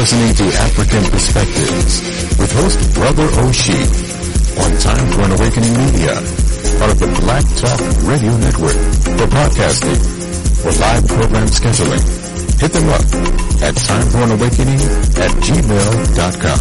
listening to African Perspectives with host Brother Oshie on Time for an Awakening Media, part of the Black Talk Radio Network. For podcasting or live program scheduling, hit them up at timeforanawakening@gmail.com.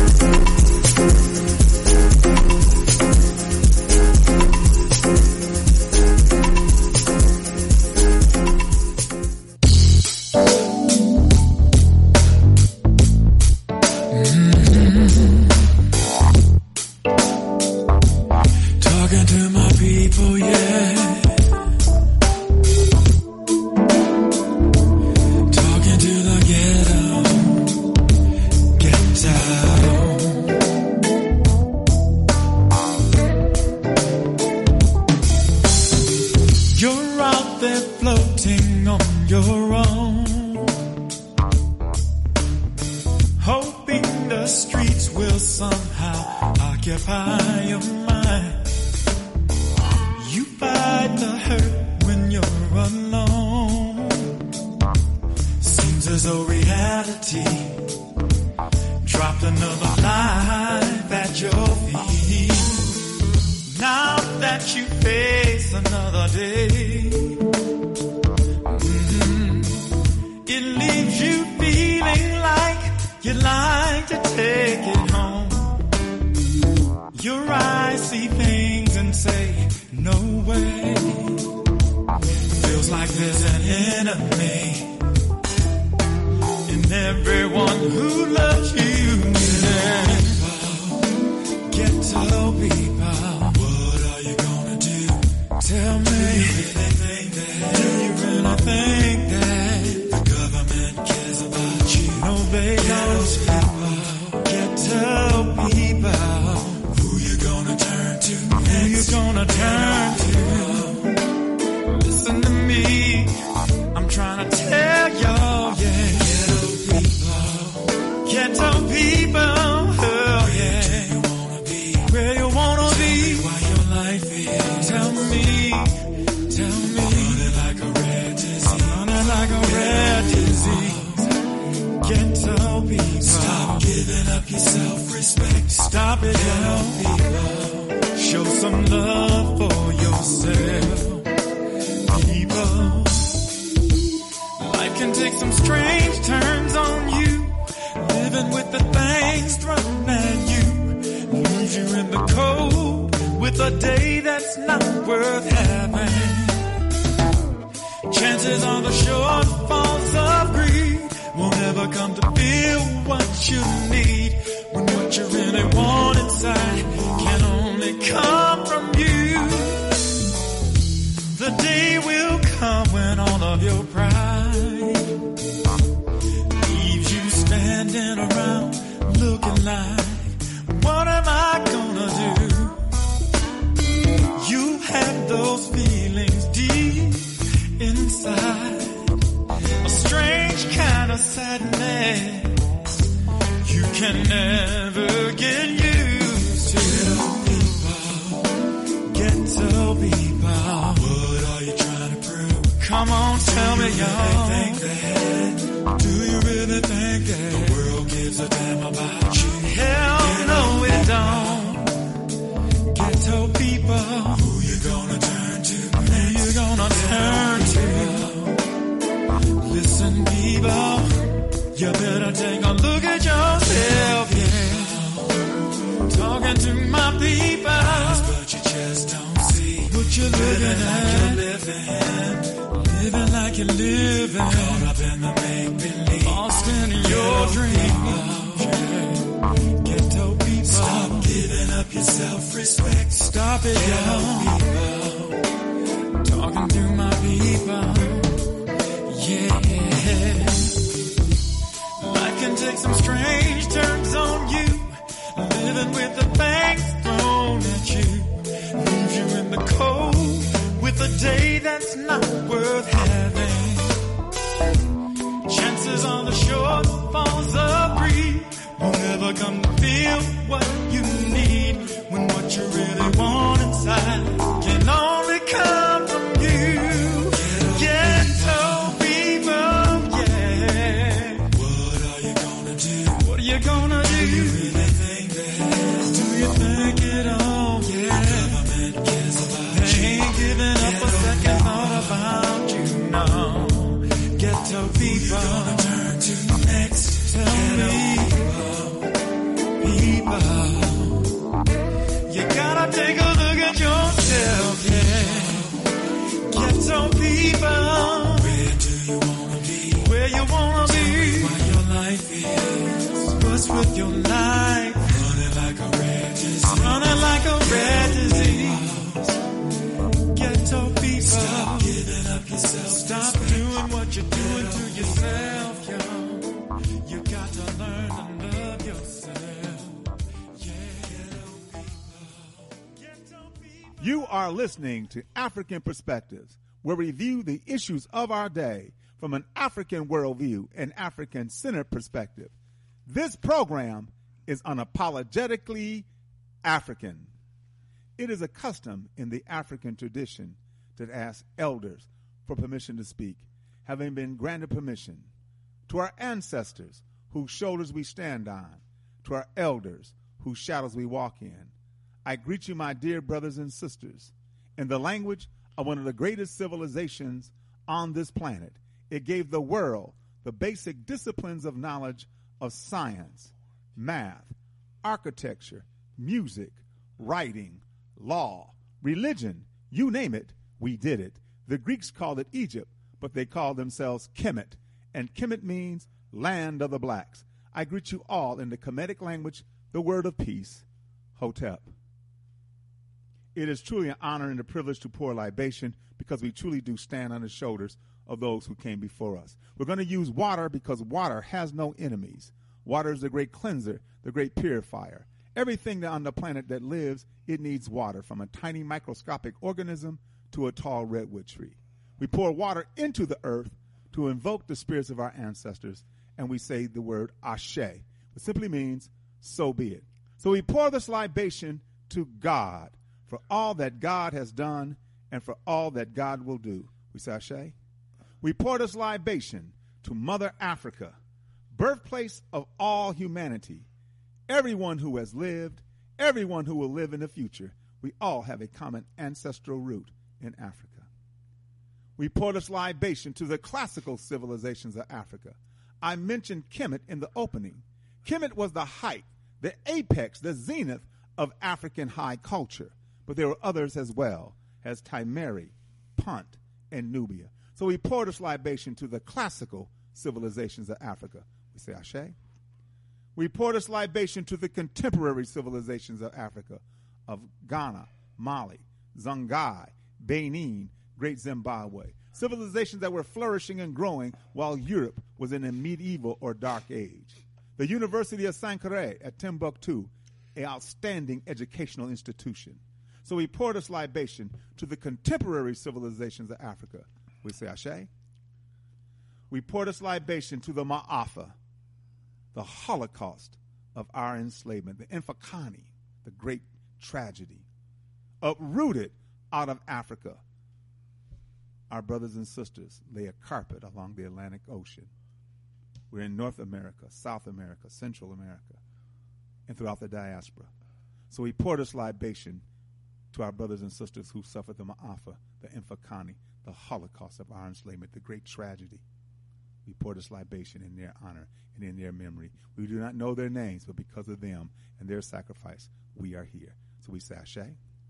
Can only come from you. Ghetto people, yeah. What are you gonna do? you gonna do? Do you really think that? Do you think it all? Yeah. The government cares about you. They ain't giving up a second thought about you, no. Ghetto people. Who you gonna turn to next? Tell me. People. You gotta take a look at yourself, yeah. Ghetto people. Where do you wanna be? Where you wanna be? What your life is. What's with your life? Running like a red disease. Running like a red disease. Ghetto people. Stop giving up yourself. Stop doing what you're doing to yourself, yo. You got to learn to love yourself. You are listening to African Perspectives, where we review the issues of our day from an African worldview and African-centered perspective. This program is unapologetically African. It is a custom in the African tradition to ask elders for permission to speak, having been granted permission. To our ancestors, whose shoulders we stand on, to our elders, whose shadows we walk in, I greet you, my dear brothers and sisters, in the language of one of the greatest civilizations on this planet. It gave the world the basic disciplines of knowledge of science, math, architecture, music, writing, law, religion, you name it, we did it. The Greeks called it Egypt, but they called themselves Kemet, and Kemet means land of the blacks. I greet you all in the Kemetic language, the word of peace, Hotep. It is truly an honor and a privilege to pour libation because we truly do stand on the shoulders of those who came before us. We're going to use water because water has no enemies. Water is the great cleanser, the great purifier. Everything on the planet that lives, it needs water, from a tiny microscopic organism to a tall redwood tree. We pour water into the earth to invoke the spirits of our ancestors, and we say the word Ashe, which simply means, so be it. So we pour this libation to God, for all that God has done and for all that God will do. We say Ashe. We pour this libation to Mother Africa, birthplace of all humanity. Everyone who has lived, everyone who will live in the future, we all have a common ancestral root in Africa. We pour this libation to the classical civilizations of Africa. I mentioned Kemet in the opening. Kemet was the height, the apex, the zenith of African high culture. But there were others as well, as Timeri, Punt, and Nubia. So we pour this libation to the classical civilizations of Africa. We say Ashe. We pour this libation to the contemporary civilizations of Africa, of Ghana, Mali, Songhai, Benin, Great Zimbabwe. Civilizations that were flourishing and growing while Europe was in a medieval or dark age. The University of Sankore at Timbuktu, an outstanding educational institution. So we pour this libation to the contemporary civilizations of Africa. We say Ashe. We pour this libation to the Ma'afa, the Holocaust of our enslavement, the Infakani, the great tragedy, uprooted out of Africa. Our brothers and sisters lay a carpet along the Atlantic Ocean. We're in North America, South America, Central America, and throughout the diaspora. So we pour this libation to our brothers and sisters who suffered the Ma'afa, the Infakani, the Holocaust of our enslavement, the great tragedy. We pour this libation in their honor and in their memory. We do not know their names, but because of them and their sacrifice, we are here. So we say Ashe.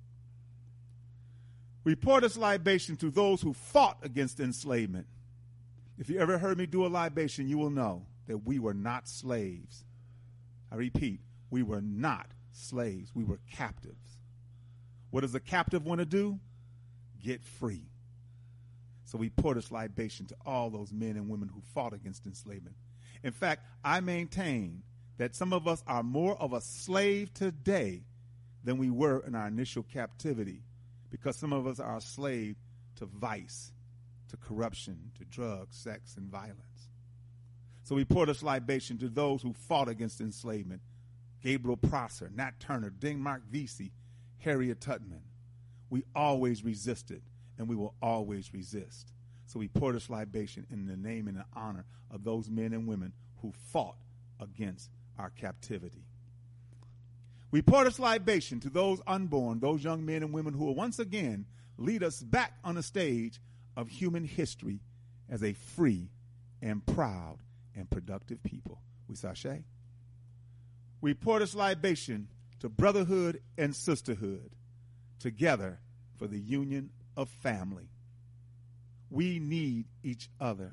We pour this libation to those who fought against enslavement. If you ever heard me do a libation, you will know that we were not slaves. I repeat, we were not slaves. We were captives. What does a captive want to do? Get free. So we pour this libation to all those men and women who fought against enslavement. In fact, I maintain that some of us are more of a slave today than we were in our initial captivity, because some of us are a slave to vice, to corruption, to drugs, sex, and violence. So we pour this libation to those who fought against enslavement. Gabriel Prosser, Nat Turner, Denmark Vesey, Harriet Tubman. We always resisted, and we will always resist. So we pour this libation in the name and the honor of those men and women who fought against our captivity. We pour this libation to those unborn, those young men and women who will once again lead us back on the stage of human history as a free and proud and productive people. We sashay. We pour this libation to brotherhood and sisterhood, together for the union of family. We need each other.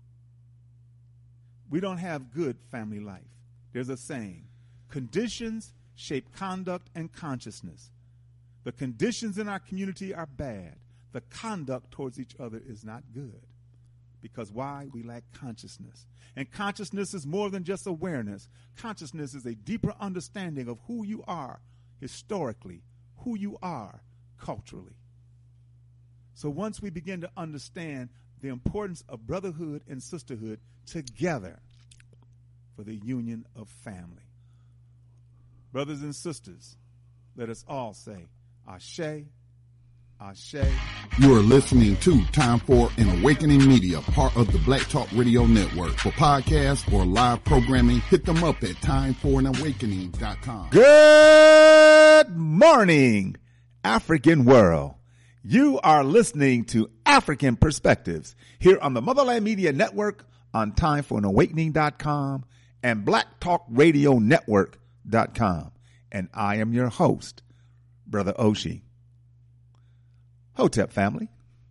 We don't have good family life. There's a saying, conditions shape conduct and consciousness. The conditions in our community are bad. The conduct towards each other is not good. Because why? We lack consciousness. And consciousness is more than just awareness. Consciousness is a deeper understanding of who you are historically, who you are culturally. So once we begin to understand the importance of brotherhood and sisterhood together for the union of family. Brothers and sisters, let us all say, Ashe, Ashe. You are listening to Time for an Awakening Media, part of the Black Talk Radio Network. For podcasts or live programming, hit them up at timeforanawakening.com. Good morning, African world. You are listening to African Perspectives here on the Motherland Media Network on timeforanawakening.com and blacktalkradionetwork.com. And I am your host, Brother Oshi. Hotep family.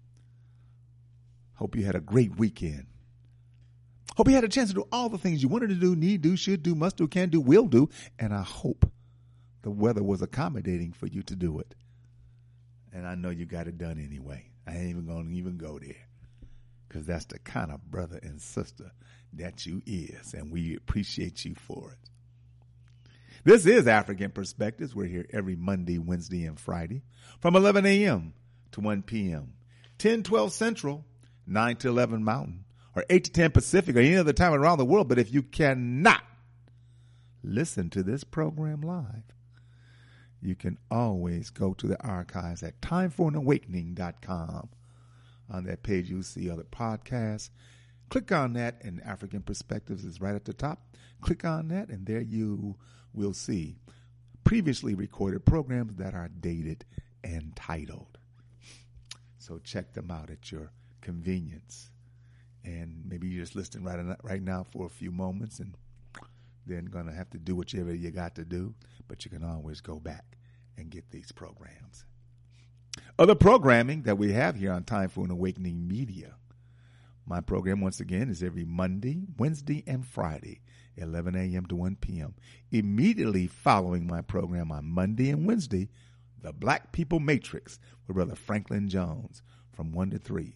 Hope you had a great weekend. Hope you had a chance to do all the things you wanted to do, need do, should do, must do, can do, will do. And I hope the weather was accommodating for you to do it. And I know you got it done anyway. I ain't even going to even go there. Because that's the kind of brother and sister that you is. And we appreciate you for it. This is African Perspectives. We're here every Monday, Wednesday, and Friday from 11 a.m. to 1 p.m. 10, 12 Central, 9 to 11 Mountain, or 8 to 10 Pacific, or any other time around the world. But if you cannot listen to this program live, you can always go to the archives at timeforanawakening.com. On that page, you'll see other podcasts. Click on that, and African Perspectives is right at the top. Click on that, and there you will see previously recorded programs that are dated and titled. So check them out at your convenience. And maybe you're just listening right now for a few moments and then going to have to do whatever you got to do. But you can always go back and get these programs. Other programming that we have here on Time for an Awakening Media. My program, once again, is every Monday, Wednesday, and Friday, 11 a.m. to 1 p.m. Immediately following my program on Monday and Wednesday, The Black People Matrix with Brother Franklin Jones from 1 to 3.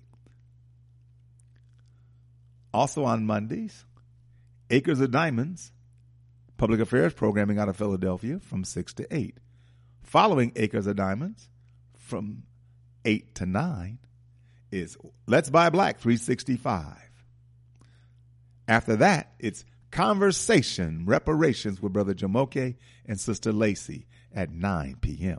Also on Mondays, Acres of Diamonds, public affairs programming out of Philadelphia from 6 to 8. Following Acres of Diamonds from 8 to 9 is Let's Buy Black 365. After that, it's Conversation Reparations with Brother Jamoke and Sister Lacey at 9 p.m.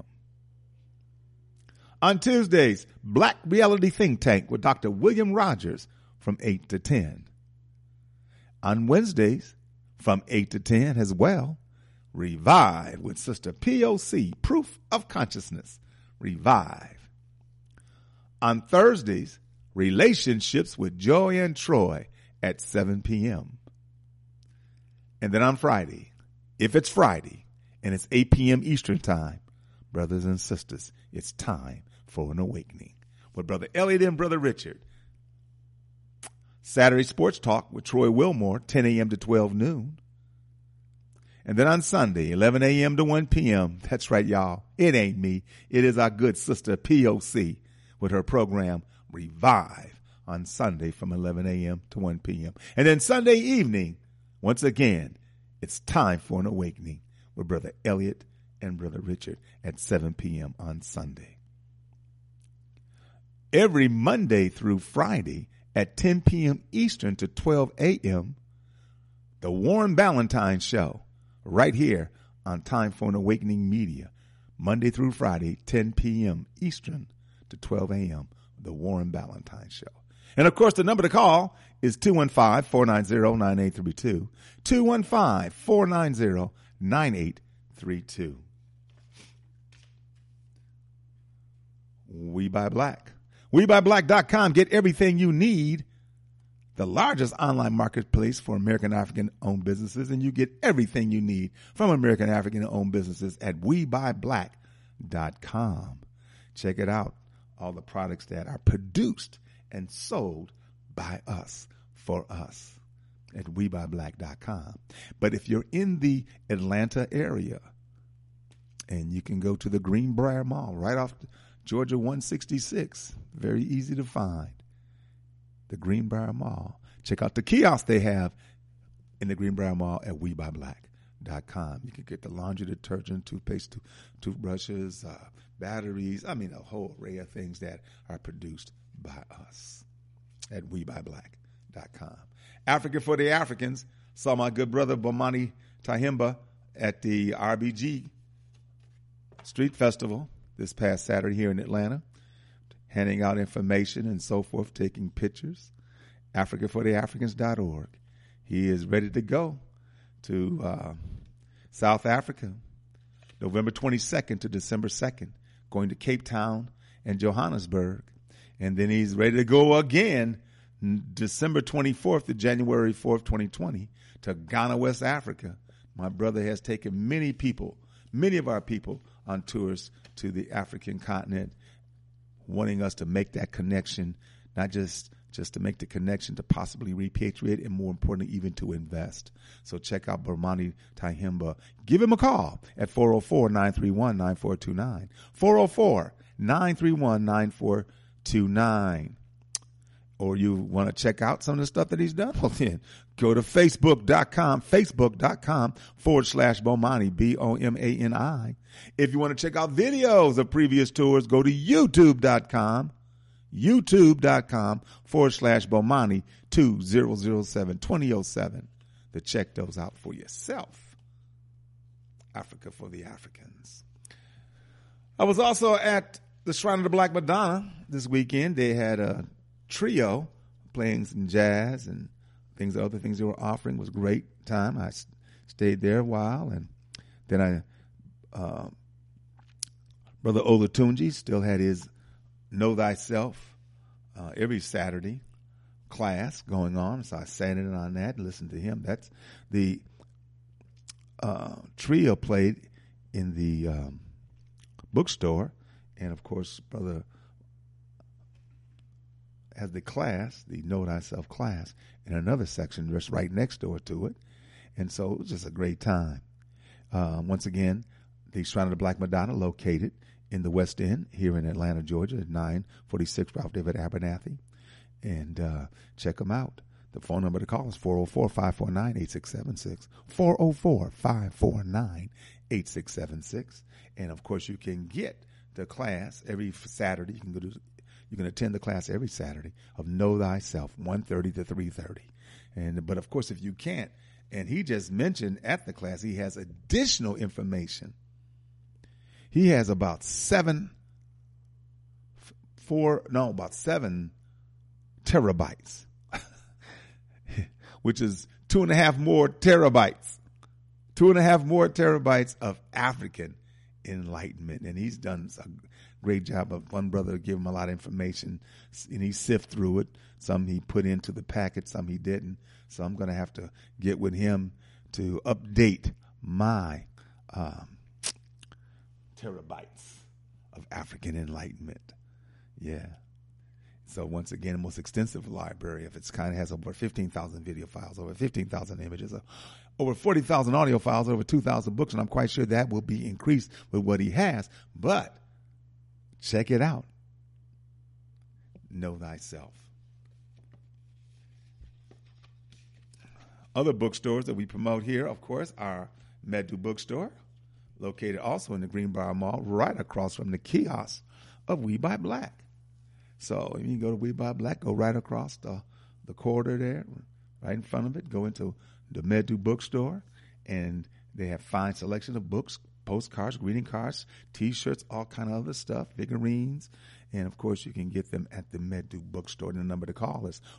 On Tuesdays, Black Reality Think Tank with Dr. William Rogers from 8 to 10. On Wednesdays, from 8 to 10 as well, Revive with Sister POC, Proof of Consciousness, Revive. On Thursdays, Relationships with Joy and Troy at 7 p.m. And then on Friday, if it's Friday and it's 8 p.m. Eastern Time, brothers and sisters, it's time for an awakening with Brother Elliot and Brother Richard. Saturday Sports Talk with Troy Wilmore, 10 a.m. to 12 noon. And then on Sunday, 11 a.m. to 1 p.m., that's right, y'all, it ain't me. It is our good sister POC with her program Revive on Sunday from 11 a.m. to 1 p.m. And then Sunday evening, once again, it's time for an awakening with Brother Elliot and Brother Richard at 7 p.m. on Sunday. Every Monday through Friday at 10 p.m. Eastern to 12 a.m., the Warren Ballantine Show, right here on Time for an Awakening Media, Monday through Friday, 10 p.m. Eastern to 12 a.m., the Warren Ballantine Show. And, of course, the number to call is 215-490-9832. 215-490-9832. We Buy Black. WeBuyBlack.com. Get everything you need. The largest online marketplace for American African-owned businesses, and you get everything you need from American African-owned businesses at WeBuyBlack.com. Check it out. All the products that are produced and sold by us, for us, at WeBuyBlack.com. But if you're in the Atlanta area, and you can go to the Greenbrier Mall right off Georgia 166, very easy to find. The Greenbrier Mall. Check out the kiosk they have in the Greenbrier Mall at WeBuyBlack.com. You can get the laundry detergent, toothpaste, toothbrushes, batteries. I mean, a whole array of things that are produced by us at WeBuyBlack.com. Africa for the Africans. Saw my good brother Bomani Tahimba at the RBG Street Festival this past Saturday here in Atlanta, handing out information and so forth, taking pictures. AfricaForTheAfricans.org. He is ready to go to South Africa, November 22nd to December 2nd, going to Cape Town and Johannesburg. And then he's ready to go again December 24th to January 4th, 2020, to Ghana, West Africa. My brother has taken many of our people on tours to the African continent, wanting us to make that connection, not just to make the connection to possibly repatriate, and more importantly, even to invest. So check out Bomani Tahimba. Give him a call at 404-931-9429. 404-931-9429. Or you want to check out some of the stuff that he's done? Well, then go to Facebook.com/Bomani, BOMANI. If you want to check out videos of previous tours, go to YouTube.com/Bomani 2007 to check those out for yourself. Africa for the Africans. I was also at the Shrine of the Black Madonna this weekend. They had a trio playing some jazz and other things they were offering. It was a great time. I stayed there a while, and then Brother Olatunji still had his Know Thyself every Saturday class going on, so I sat in on that and listened to him. That's the trio played in the bookstore, and of course, Brother has the class, the Know Thyself class, in another section just right next door to it. And so it was just a great time. Once again, the Shrine of the Black Madonna, located in the West End here in Atlanta, Georgia, at 946 Ralph David Abernathy. And check them out. The phone number to call is 404-549-8676, 404-549-8676. And, of course, you can get the class every Saturday. You can attend the class every Saturday of Know Thyself, 1:30 to 3:30. But of course, if you can't, and he just mentioned at the class, he has additional information. He has about 7 terabytes, which is 2.5 more terabytes. 2.5 more terabytes of African enlightenment. And he's done a great job. Of one brother gave him a lot of information, and he sifted through it. Some he put into the packet, some he didn't. So I'm going to have to get with him to update my terabytes of African enlightenment. Yeah. So once again, the most extensive library of its kind has over 15,000 video files, over 15,000 images, over 40,000 audio files, over 2,000 books, and I'm quite sure that will be increased with what he has. But check it out. Know Thyself. Other bookstores that we promote here, of course, are Medu Bookstore, located also in the Greenbrier Mall, right across from the kiosk of We Buy Black. So if you go to We Buy Black, go right across the corridor there, right in front of it, go into the Medu Bookstore, and they have fine selection of books, postcards, greeting cards, T-shirts, all kind of other stuff, figurines, And, of course, you can get them at the Medu Bookstore. And the number to call is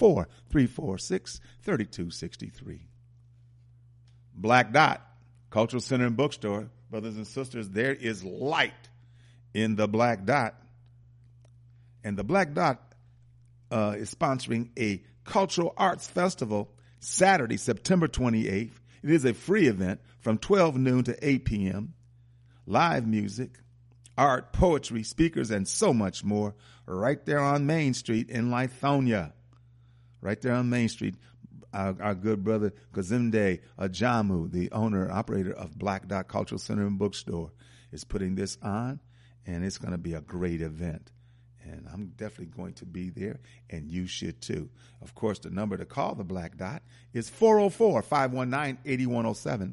404-346-3263. Black Dot, Cultural Center and Bookstore. Brothers and sisters, there is light in the Black Dot. And the Black Dot is sponsoring a cultural arts festival Saturday, September 28th. It is a free event from 12 noon to 8 p.m. Live music, art, poetry, speakers, and so much more right there on Main Street in Lithonia. Right there on Main Street. Our good brother Kazimde Ajamu, the owner and operator of Black Dot Cultural Center and Bookstore, is putting this on, and it's going to be a great event. And I'm definitely going to be there, and you should too. Of course, the number to call the Black Dot is 404-519-8107.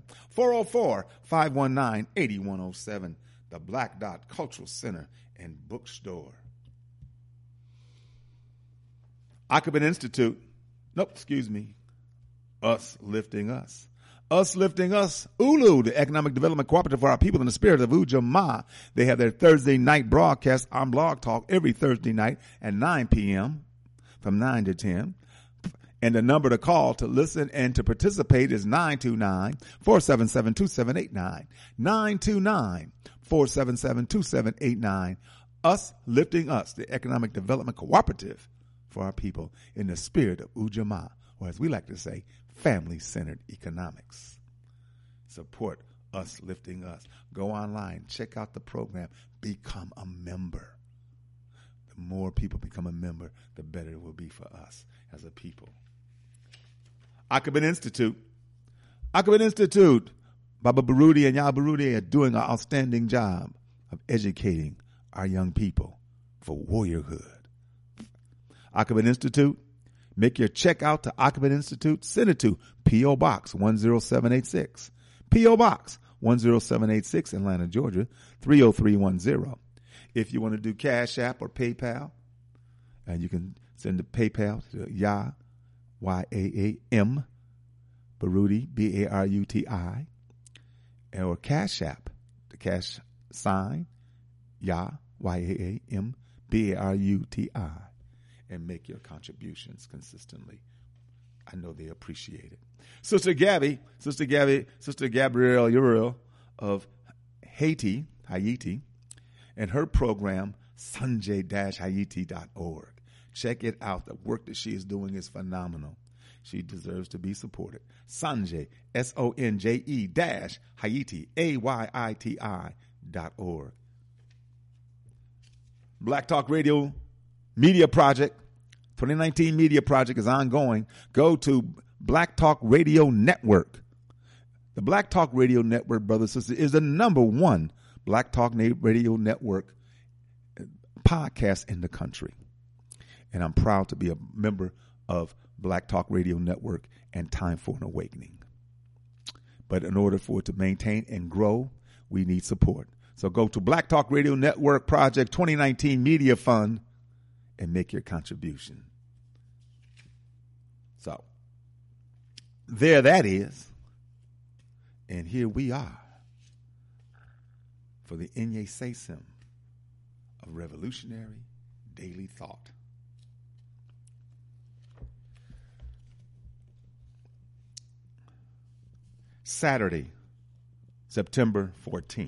404-519-8107. The Black Dot Cultural Center and Bookstore. Akabin Institute. Us Lifting Us. Us Lifting Us. Ulu, the Economic Development Cooperative for our people in the spirit of Ujamaa. They have their Thursday night broadcast on Blog Talk every Thursday night at 9 p.m. from 9 to 10. And the number to call to listen and to participate is 929-477-2789. 929-477-2789. Us Lifting Us, the Economic Development Cooperative for our people in the spirit of Ujamaa, or as we like to say, family-centered economics. Support Us Lifting Us. Go online, check out the program, become a member. The more people become a member, the better it will be for us as a people. Akabin Institute. Akabin Institute. Baba Barudi and Ya Barudi are doing an outstanding job of educating our young people for warriorhood. Akabin Institute. Make your check out to Akabin Institute. Send it to P.O. Box 10786. P.O. Box 10786, Atlanta, Georgia, 30310. If you want to do Cash App or PayPal, and you can send the PayPal to Ya, Y-A-A-M, Baruti, B-A-R-U-T-I, or Cash App, the cash sign, Ya, Y-A-A-M, B-A-R-U-T-I. And make your contributions consistently. I know they appreciate it. Sister Gabrielle Uriel of Haiti, and her program, sanjay-haiti.org. Check it out. The work that she is doing is phenomenal. She deserves to be supported. Sanjay, S-O-N-J-E-Haiti, A-Y-I-T-I.org. Black Talk Radio Media Project, 2019 Media Project is ongoing. Go to Black Talk Radio Network. The Black Talk Radio Network, brothers and sisters, is the number one Black Talk Radio Network podcast in the country. And I'm proud to be a member of Black Talk Radio Network and Time for an Awakening. But in order for it to maintain and grow, we need support. So go to Black Talk Radio Network Project 2019 Media Fund and make your contribution. So, there that is. And here we are for the Inye Sesim of Revolutionary Daily Thought. Saturday, September 14th.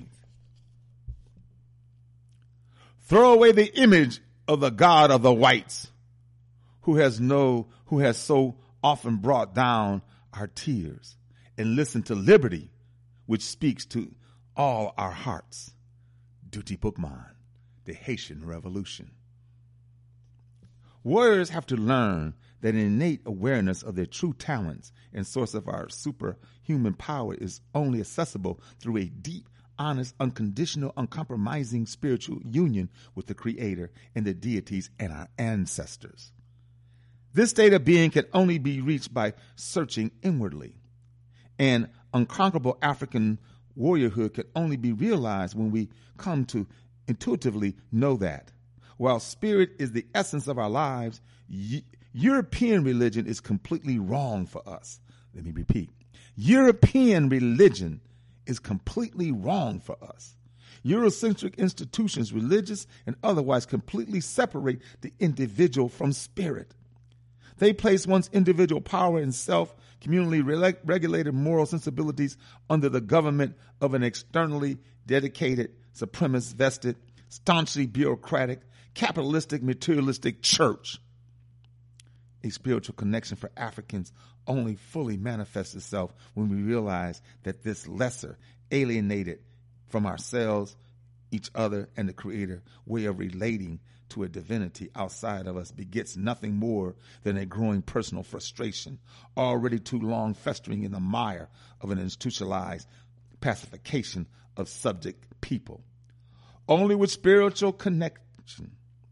Throw away the image of the God of the whites, who has so often brought down our tears, and listen to liberty, which speaks to all our hearts. Duty Bookman, the Haitian Revolution. Warriors have to learn that an innate awareness of their true talents and source of our superhuman power is only accessible through a deep, honest, unconditional, uncompromising spiritual union with the Creator and the deities and our ancestors. This state of being can only be reached by searching inwardly. And unconquerable African warriorhood can only be realized when we come to intuitively know that. While spirit is the essence of our lives, European religion is completely wrong for us. Let me repeat. European religion is completely wrong for us. Eurocentric institutions, religious and otherwise, completely separate the individual from spirit. They place one's individual power and self-communally regulated moral sensibilities under the government of an externally dedicated, supremacist vested, staunchly bureaucratic, capitalistic, materialistic church. A spiritual connection for Africans only fully manifests itself when we realize that this lesser, alienated from ourselves, each other, and the Creator way of relating to a divinity outside of us begets nothing more than a growing personal frustration, already too long festering in the mire of an institutionalized pacification of subject people. Only with spiritual connection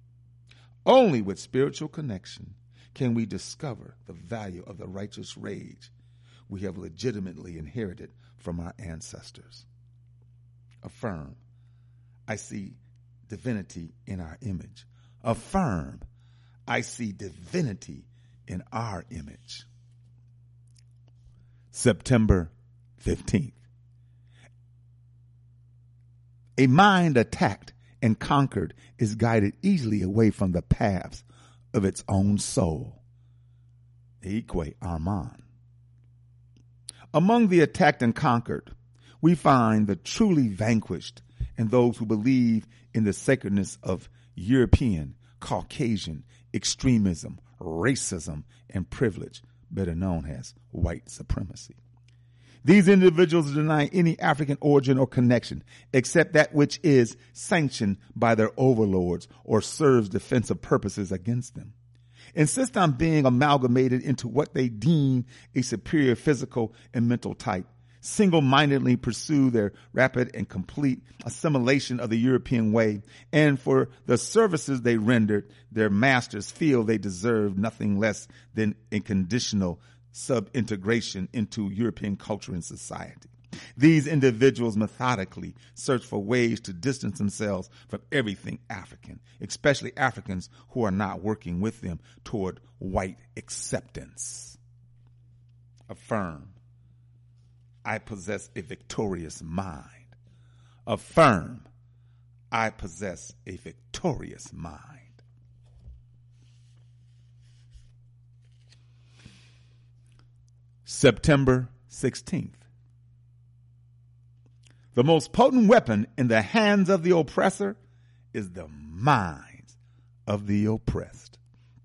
can we discover the value of the righteous rage we have legitimately inherited from our ancestors. Affirm, I see divinity in our image. Affirm, I see divinity in our image. September 15th. A mind attacked and conquered is guided easily away from the paths of its own soul. Ikwe Arman. Among the attacked and conquered, we find the truly vanquished and those who believe in the sacredness of European, Caucasian extremism, racism, and privilege, better known as white supremacy. These individuals deny any African origin or connection except that which is sanctioned by their overlords or serves defensive purposes against them. Insist on being amalgamated into what they deem a superior physical and mental type. Single-mindedly pursue their rapid and complete assimilation of the European way, and for the services they rendered, their masters feel they deserve nothing less than a conditional sub-integration into European culture and society. These individuals methodically search for ways to distance themselves from everything African, especially Africans who are not working with them toward white acceptance. Affirm, I possess a victorious mind. Affirm, I possess a victorious mind. September 16th. The most potent weapon in the hands of the oppressor is the minds of the oppressed.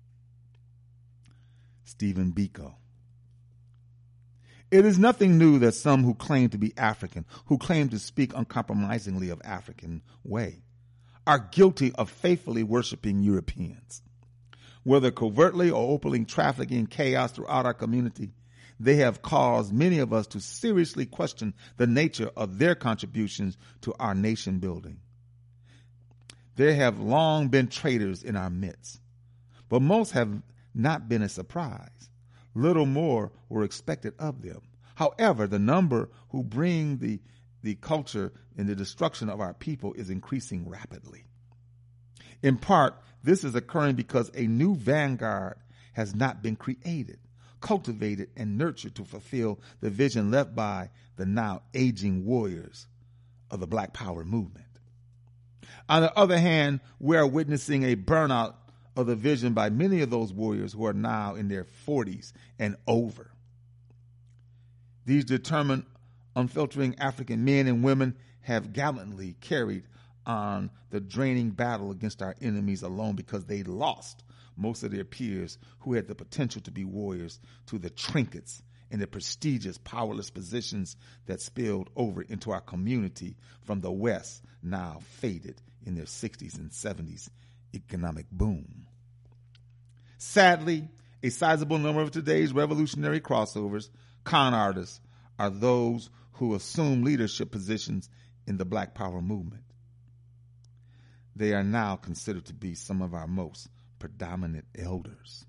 Stephen Biko. It is nothing new that some who claim to be African, who claim to speak uncompromisingly of African way, are guilty of faithfully worshiping Europeans. Whether covertly or openly trafficking chaos throughout our community, they have caused many of us to seriously question the nature of their contributions to our nation building. There have long been traitors in our midst, but most have not been a surprise. Little more were expected of them. However, the number who bring the culture and the destruction of our people is increasing rapidly. In part, this is occurring because a new vanguard has not been created, cultivated, and nurtured to fulfill the vision left by the now aging warriors of the Black Power movement. On the other hand, we are witnessing a burnout of the vision by many of those warriors who are now in their 40s and over. These determined, unfiltering African men and women have gallantly carried on the draining battle against our enemies alone because they lost most of their peers who had the potential to be warriors to the trinkets and the prestigious, powerless positions that spilled over into our community from the West, now faded in their 60s and 70s economic boom. Sadly, a sizable number of today's revolutionary crossovers, con artists, are those who assume leadership positions in the Black Power movement. They are now considered to be some of our most predominant elders.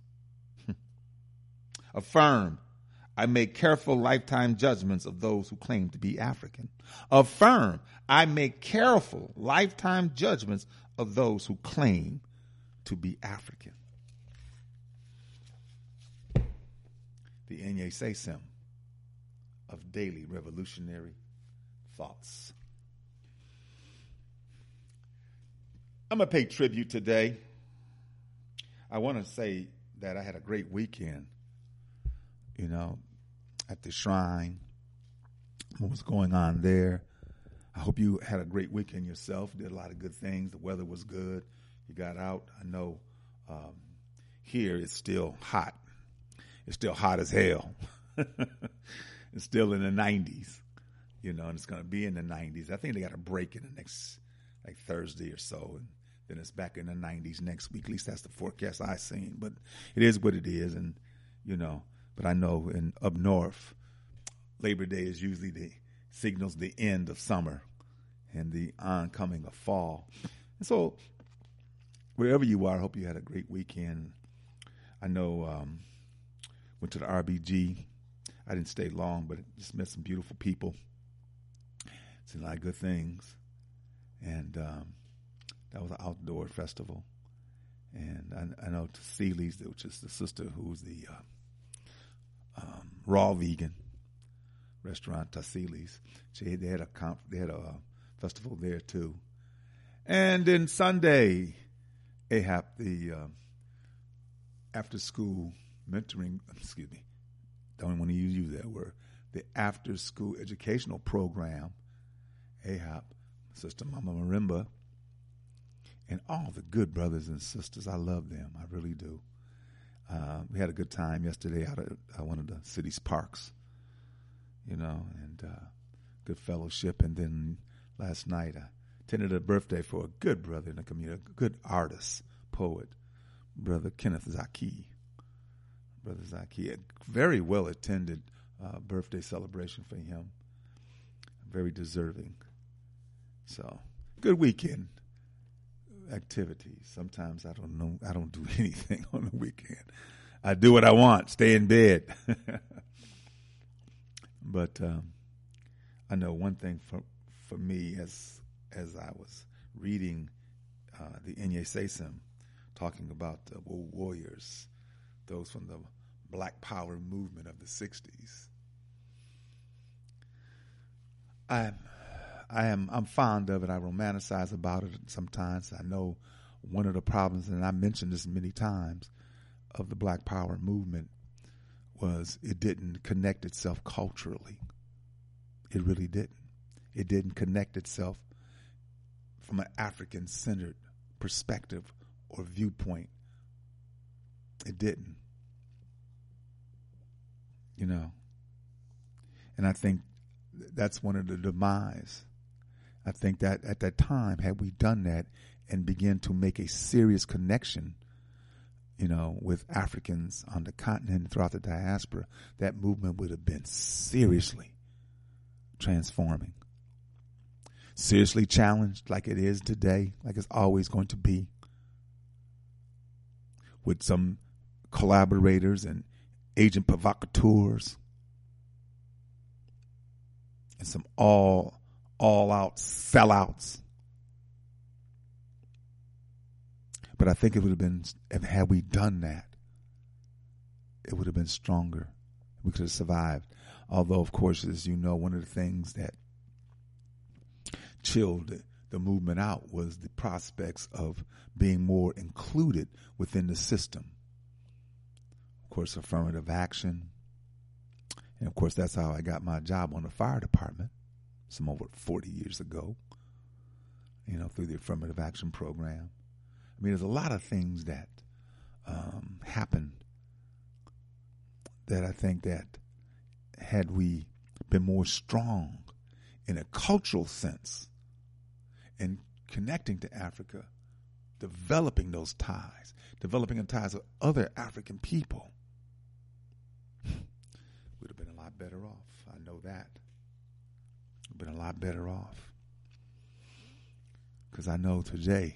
Affirm, I make careful lifetime judgments of those who claim to be African. Affirm, I make careful lifetime judgments of those who claim to be African. The Enye Sesem of Daily Revolutionary Thoughts. I'm going to pay tribute today. I want to say that I had a great weekend, you know, at the shrine. What was going on there? I hope you had a great weekend yourself. Did a lot of good things. The weather was good. You got out. I know here it's still hot. It's still hot as hell. It's still in the 90s, you know, and it's going to be in the 90s. I think they got a break in the next, like Thursday or so, and then it's back in the 90s next week. At least that's the forecast I've seen. But it is what it is, and, you know, but I know up north, Labor Day is usually signals the end of summer and the oncoming of fall. And so wherever you are, I hope you had a great weekend. I know went to the RBG. I didn't stay long, but just met some beautiful people. Seen a lot of good things. And that was an outdoor festival. And I know Tassili's, which is the sister who's the raw vegan restaurant, Tassili's. They had a festival there too. And then Sunday, AHAP, the after school mentoring, don't want to use that word, the after school educational program, AHAP, Sister Mama Marimba, and all the good brothers and sisters. I love them. I really do. We had a good time yesterday out at one of the city's parks, you know, and good fellowship. And then last night I attended a birthday for a good brother in the community, a good artist, poet, Brother Kenneth Zaki. Brother Zaki, a very well attended birthday celebration for him. Very deserving. So, good weekend activities. Sometimes I don't do anything on the weekend. I do what I want, stay in bed. But I know one thing for me as I was reading the Inye Sesam, talking about the warriors, those from the Black Power movement of the 60s. I'm fond of it. I romanticize about it sometimes. I know one of the problems, and I mentioned this many times, of the Black Power movement was it didn't connect itself culturally. It really didn't. It didn't connect itself from an African-centered perspective or viewpoint. It didn't. You know. And I think that's one of the demise. I think that at that time, had we done that and began to make a serious connection, you know, with Africans on the continent and throughout the diaspora, that movement would have been seriously transforming. Seriously challenged like it is today, like it's always going to be, with some collaborators and agent provocateurs and some all-out sellouts. But I think it would have been, had we done that, it would have been stronger. We could have survived. Although, of course, as you know, one of the things that chilled the movement out was the prospects of being more included within the system. Of course, affirmative action. And, of course, that's how I got my job on the fire department some over 40 years ago, you know, through the affirmative action program. I mean, there's a lot of things that happened that I think that had we been more strong in a cultural sense and connecting to Africa, developing those ties, developing the ties with other African people, we'd have been a lot better off. I know that. We've been a lot better off. Because I know today,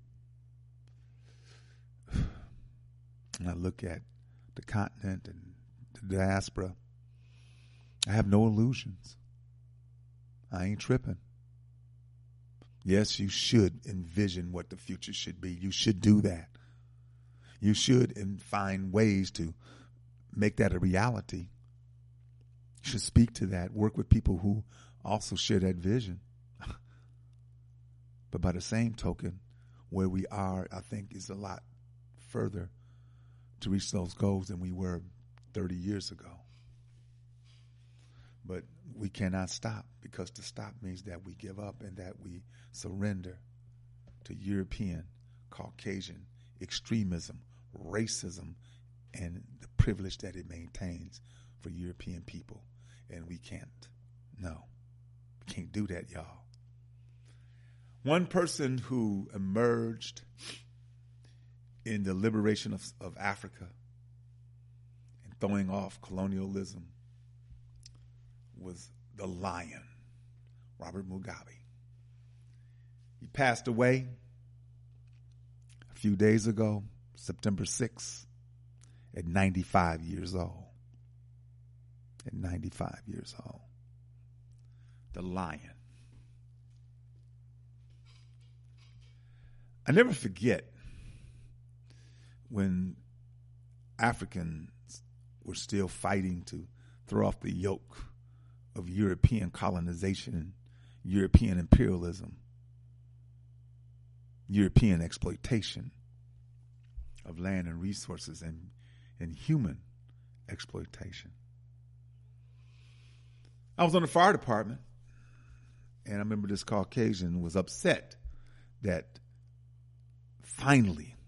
when I look at the continent and the diaspora, I have no illusions. I ain't tripping. Yes, you should envision what the future should be. You should do that. You should find ways to make that a reality. You should speak to that, work with people who also share that vision. But by the same token, where we are, I think, is a lot further to reach those goals than we were 30 years ago. But we cannot stop, because to stop means that we give up and that we surrender to European, Caucasian extremism, racism, and the privilege that it maintains for European people. And we can't. No, we can't do that, y'all. One person who emerged in the liberation of Africa and throwing off colonialism was the lion, Robert Mugabe. He passed away a few days ago, September 6th, at 95 years old. At 95 years old. The lion. I never forget when Africans were still fighting to throw off the yoke of European colonization, European imperialism, European exploitation of land and resources, and human exploitation. I was on the fire department, and I remember this Caucasian was upset that finally,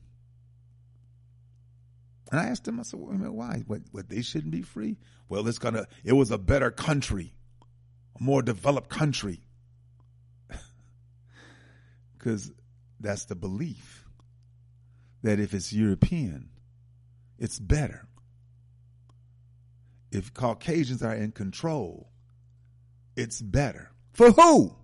and I asked him, I said, well, why? What, they shouldn't be free? Well, it was a better country, a more developed country. Because that's the belief, that if it's European, it's better. If Caucasians are in control, it's better. For who?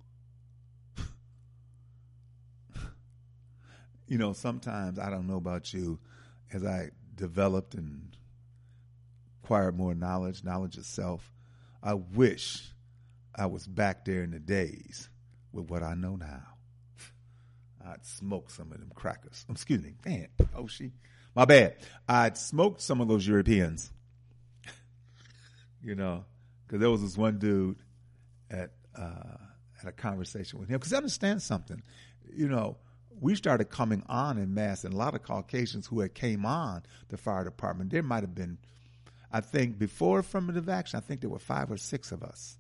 You know, sometimes, I don't know about you, as I developed and acquired more knowledge of self, I wish I was back there in the days with what I know now. I'd smoked some of them crackers. Excuse me. Man, my bad. I'd smoked some of those Europeans. You know, because there was this one dude at a conversation with him. Because understand something. You know, we started coming on en masse, and a lot of Caucasians who had came on the fire department, there might have been, I think, before affirmative action, I think there were 5 or 6 of us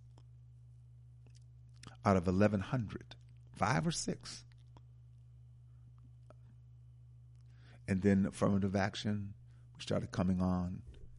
out of 1,100. 5 or 6. And then affirmative action, we started coming on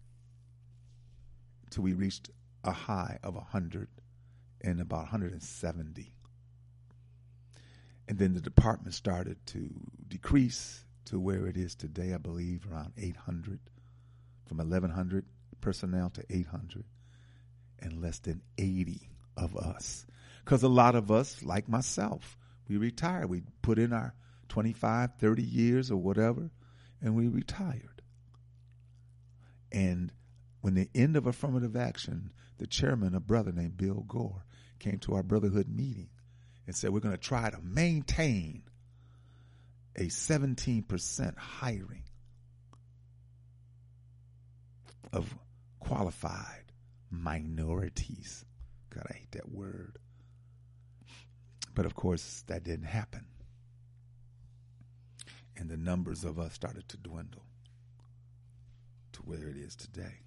till we reached a high of 100 and about 170. And then the department started to decrease to where it is today, I believe, around 800, from 1,100 personnel to 800, and less than 80 of us. Because a lot of us, like myself, we retired. We put in our 25, 30 years or whatever, and we retired. And when the end of affirmative action, the chairman, a brother named Bill Gore, came to our brotherhood meeting and said, we're going to try to maintain a 17% hiring of qualified minorities. God, I hate that word. But of course, that didn't happen. And the numbers of us started to dwindle to where it is today.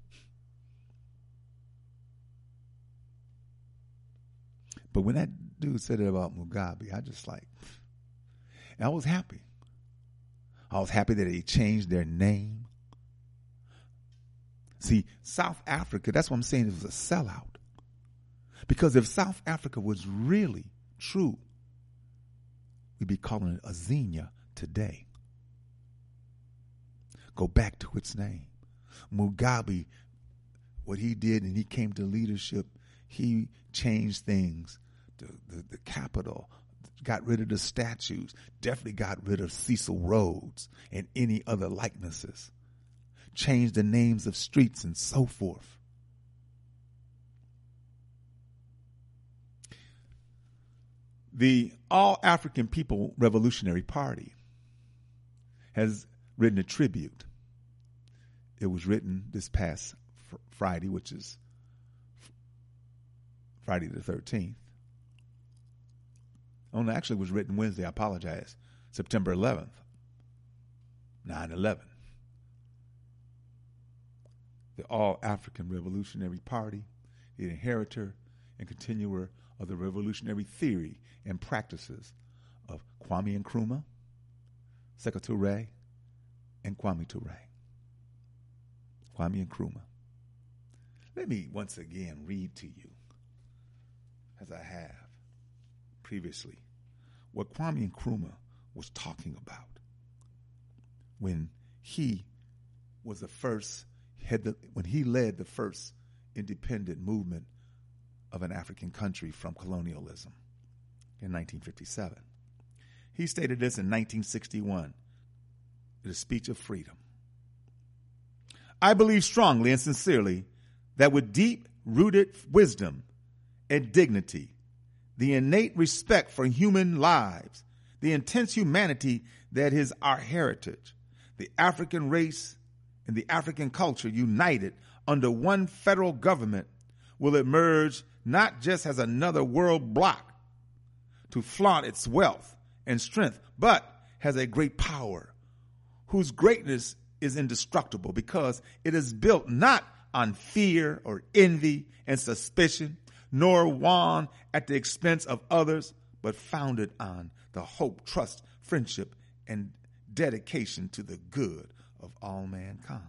But when that dude said it about Mugabe, I just and I was happy. I was happy that they changed their name. See, South Africa, that's what I'm saying, it was a sellout. Because if South Africa was really true, we'd be calling it Azania today. Go back to its name. Mugabe, what he did, and he came to leadership, he changed things. The capital, got rid of the statues, definitely got rid of Cecil Rhodes and any other likenesses, changed the names of streets and so forth. The All African People Revolutionary Party has written a tribute. It was written this past Friday, which is Friday the 13th. Oh, no, actually it was written Wednesday. I apologize. September 11th, 9/11. The All-African Revolutionary Party, the inheritor and continuer of the revolutionary theory and practices of Kwame Nkrumah, Sekou Touré, and Kwame Touré. Kwame Nkrumah. Let me once again read to you, as I have previously, what Kwame Nkrumah was talking about when he was the first, when he led the first independent movement of an African country from colonialism in 1957. He stated this in 1961 in the Speech of Freedom. I believe strongly and sincerely that with deep-rooted wisdom and dignity, the innate respect for human lives, the intense humanity that is our heritage, the African race and the African culture united under one federal government will emerge not just as another world bloc to flaunt its wealth and strength, but has a great power whose greatness is indestructible because it is built not on fear or envy and suspicion, nor won at the expense of others, but founded on the hope, trust, friendship, and dedication to the good of all mankind.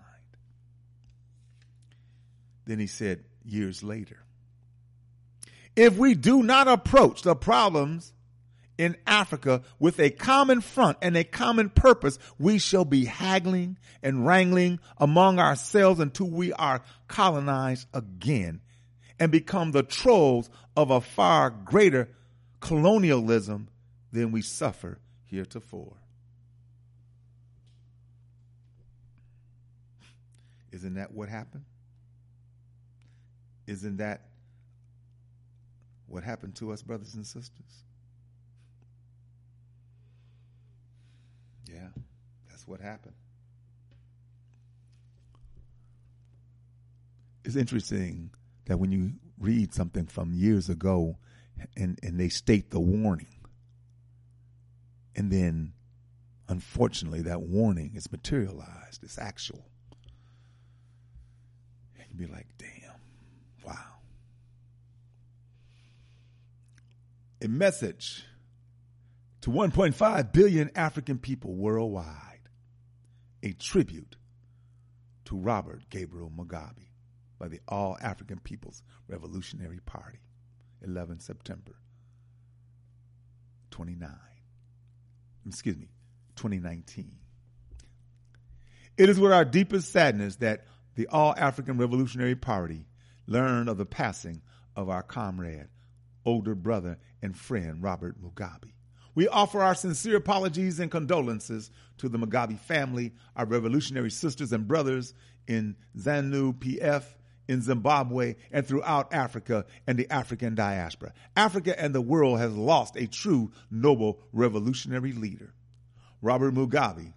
Then he said years later, if we do not approach the problems in Africa with a common front and a common purpose, we shall be haggling and wrangling among ourselves until we are colonized again and become the trolls of a far greater colonialism than we suffer heretofore. Isn't that what happened? Isn't that what happened to us, brothers and sisters? Yeah, that's what happened. It's interesting that when you read something from years ago and they state the warning, and then unfortunately that warning is materialized, it's actual, and you be like, damn, wow. A message to 1.5 billion African people worldwide, a tribute to Robert Gabriel Mugabe by the All-African People's Revolutionary Party, 11 September 2019. It is with our deepest sadness that the All-African Revolutionary Party learned of the passing of our comrade, older brother, and friend, Robert Mugabe. We offer our sincere apologies and condolences to the Mugabe family, our revolutionary sisters and brothers in ZANU-PF, in Zimbabwe, and throughout Africa and the African diaspora. Africa and the world has lost a true, noble, revolutionary leader. Robert Mugabe,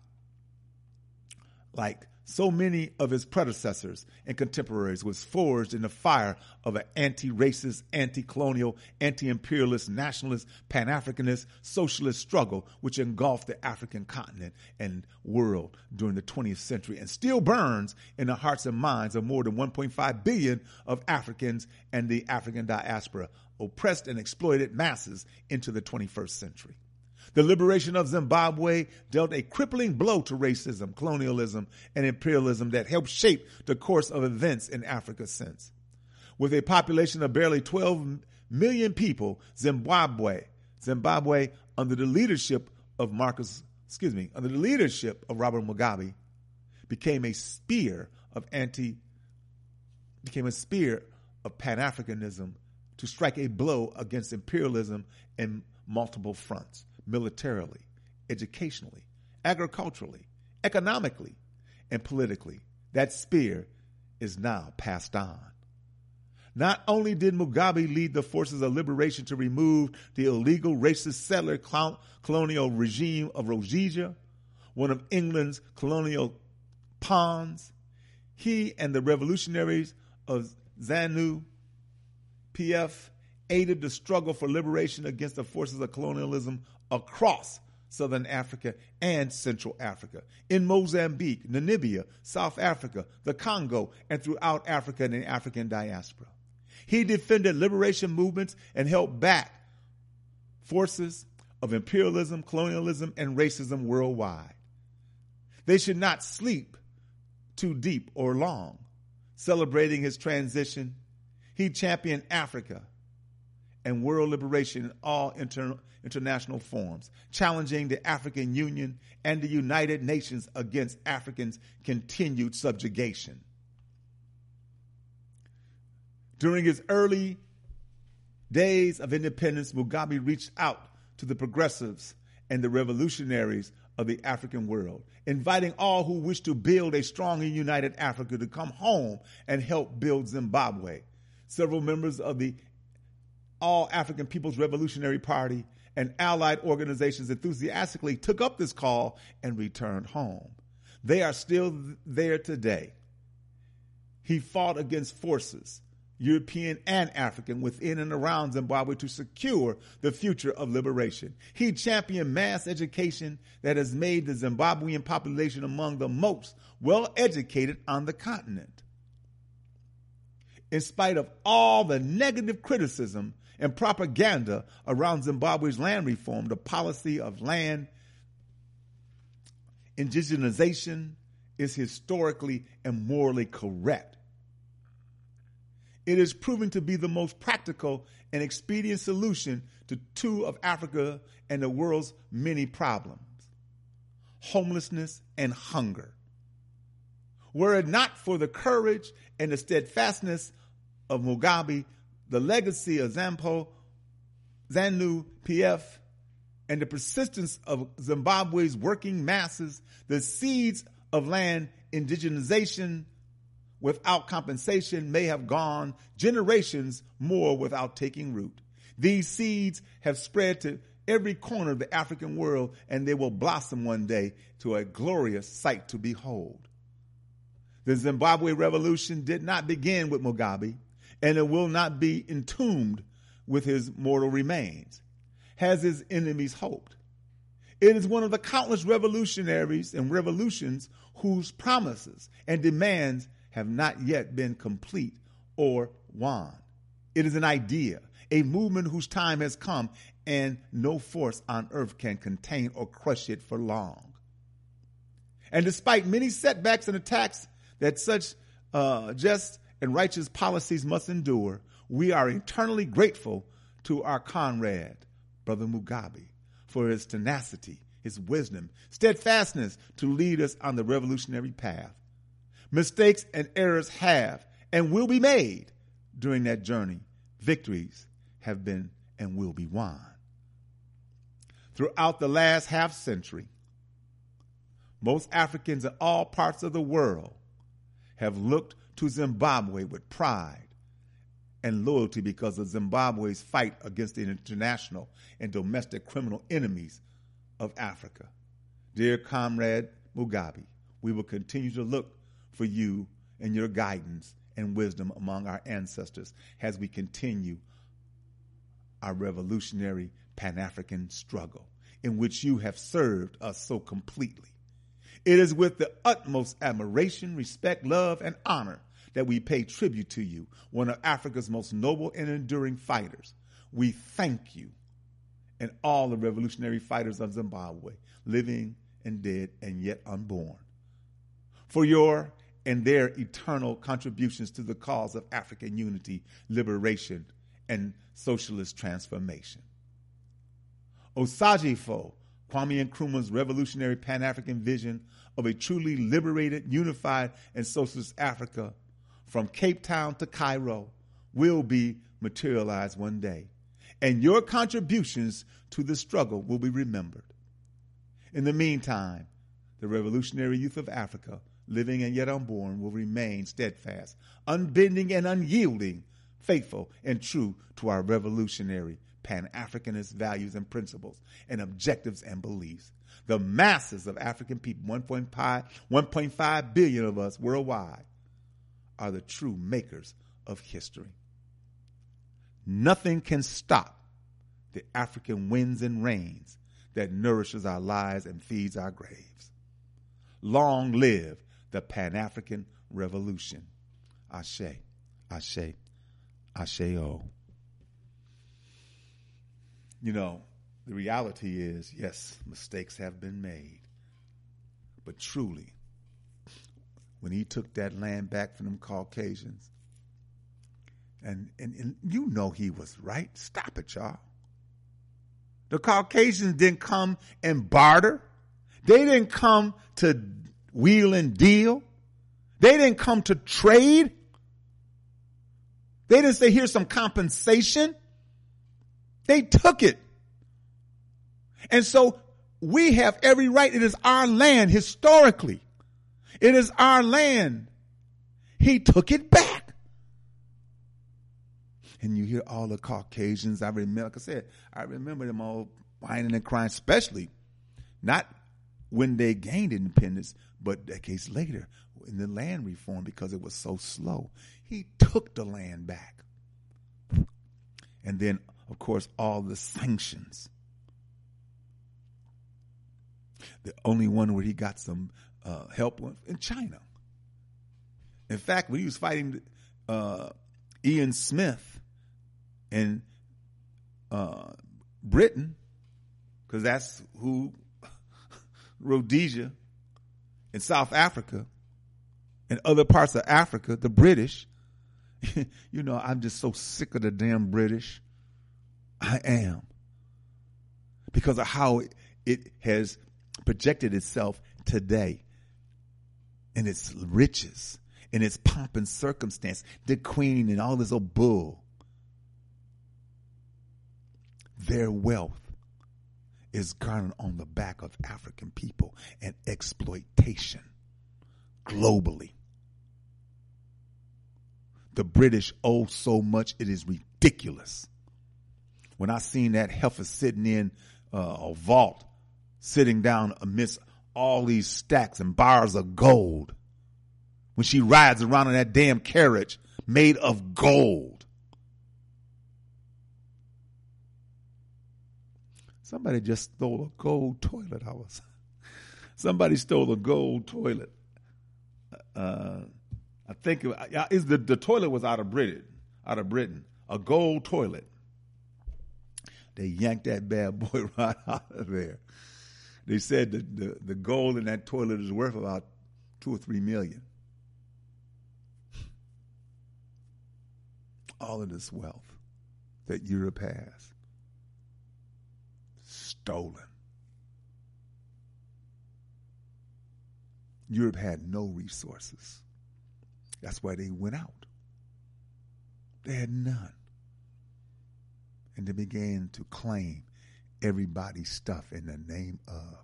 like so many of his predecessors and contemporaries, was forged in the fire of an anti-racist, anti-colonial, anti-imperialist, nationalist, pan-Africanist, socialist struggle which engulfed the African continent and world during the 20th century and still burns in the hearts and minds of more than 1.5 billion of Africans and the African diaspora, oppressed and exploited masses into the 21st century. The liberation of Zimbabwe dealt a crippling blow to racism, colonialism, and imperialism that helped shape the course of events in Africa since. With a population of barely 12 million people, Zimbabwe, under the leadership of Robert Mugabe, became a spear of Pan-Africanism to strike a blow against imperialism in multiple fronts. Militarily, educationally, agriculturally, economically, and politically. That spear is now passed on. Not only did Mugabe lead the forces of liberation to remove the illegal racist settler colonial regime of Rhodesia, one of England's colonial pawns, he and the revolutionaries of ZANU-PF aided the struggle for liberation against the forces of colonialism across Southern Africa, and Central Africa, in Mozambique, Namibia, South Africa, the Congo, and throughout Africa and the African diaspora. He defended liberation movements and helped back forces of imperialism, colonialism, and racism worldwide. They should not sleep too deep or long. Celebrating his transition, he championed Africa and world liberation in all international forms, challenging the African Union and the United Nations against Africans' continued subjugation. During his early days of independence, Mugabe reached out to the progressives and the revolutionaries of the African world, inviting all who wish to build a strong and united Africa to come home and help build Zimbabwe. Several members of the All African People's Revolutionary Party and allied organizations enthusiastically took up this call and returned home. They are still there today. He fought against forces, European and African, within and around Zimbabwe to secure the future of liberation. He championed mass education that has made the Zimbabwean population among the most well-educated on the continent. In spite of all the negative criticism and propaganda around Zimbabwe's land reform, the policy of land indigenization is historically and morally correct. It is proving to be the most practical and expedient solution to two of Africa and the world's many problems: homelessness and hunger. Were it not for the courage and the steadfastness of Mugabe, the legacy of ZANU-PF, and the persistence of Zimbabwe's working masses, the seeds of land indigenization without compensation may have gone generations more without taking root. These seeds have spread to every corner of the African world, and they will blossom one day to a glorious sight to behold. The Zimbabwe revolution did not begin with Mugabe, and it will not be entombed with his mortal remains, as his enemies hoped. It is one of the countless revolutionaries and revolutions whose promises and demands have not yet been complete or won. It is an idea, a movement whose time has come, and no force on earth can contain or crush it for long. And despite many setbacks and attacks that such just and righteous policies must endure, we are eternally grateful to our comrade, Brother Mugabe, for his tenacity, his wisdom, steadfastness to lead us on the revolutionary path. Mistakes and errors have and will be made during that journey. Victories have been and will be won. Throughout the last half century, most Africans in all parts of the world have looked to Zimbabwe with pride and loyalty because of Zimbabwe's fight against the international and domestic criminal enemies of Africa. Dear Comrade Mugabe, we will continue to look for you and your guidance and wisdom among our ancestors as we continue our revolutionary Pan-African struggle in which you have served us so completely. It is with the utmost admiration, respect, love, and honor that we pay tribute to you, one of Africa's most noble and enduring fighters. We thank you and all the revolutionary fighters of Zimbabwe, living and dead and yet unborn, for your and their eternal contributions to the cause of African unity, liberation, and socialist transformation. Osagyefo, Kwame Nkrumah's revolutionary Pan-African vision of a truly liberated, unified, and socialist Africa from Cape Town to Cairo will be materialized one day, and your contributions to the struggle will be remembered. In the meantime, the revolutionary youth of Africa, living and yet unborn, will remain steadfast, unbending and unyielding, faithful and true to our revolutionary Pan-Africanist values and principles and objectives and beliefs. The masses of African people, 1.5 billion of us worldwide, are the true makers of history. Nothing can stop the African winds and rains that nourishes our lives and feeds our graves. Long live the Pan-African Revolution. Ashe, ashe, ashe-o. You know, the reality is, yes, mistakes have been made. But truly, when he took that land back from them Caucasians, and you know he was right. Stop it, y'all. The Caucasians didn't come and barter. They didn't come to wheel and deal. They didn't come to trade. They didn't say, here's some compensation. They took it. And so we have every right. It is our land historically. It is our land. He took it back. And you hear all the Caucasians. I remember, like I said, I remember them all whining and crying, especially not when they gained independence, but decades later in the land reform because it was so slow. He took the land back. And then, of course, all the sanctions. The only one where he got some help was in China. In fact, when he was fighting Ian Smith in Britain, because that's who Rhodesia in South Africa and other parts of Africa, the British, you know, I'm just so sick of the damn British. I am. Because of how it has projected itself today in its riches, in its pomp and circumstance, the Queen and all this old bull. Their wealth is garnered on the back of African people and exploitation globally. The British owe so much, it is ridiculous. When I seen that heifer sitting in a vault, sitting down amidst all these stacks and bars of gold, when she rides around in that damn carriage made of gold. Somebody just stole a gold toilet. Somebody stole a gold toilet. I think the toilet was out of Britain. A gold toilet. They yanked that bad boy right out of there. They said that the gold in that toilet is worth about $2 or $3 million. All of this wealth that Europe has. Stolen. Europe had no resources. That's why they went out. They had none. And they began to claim everybody's stuff in the name of.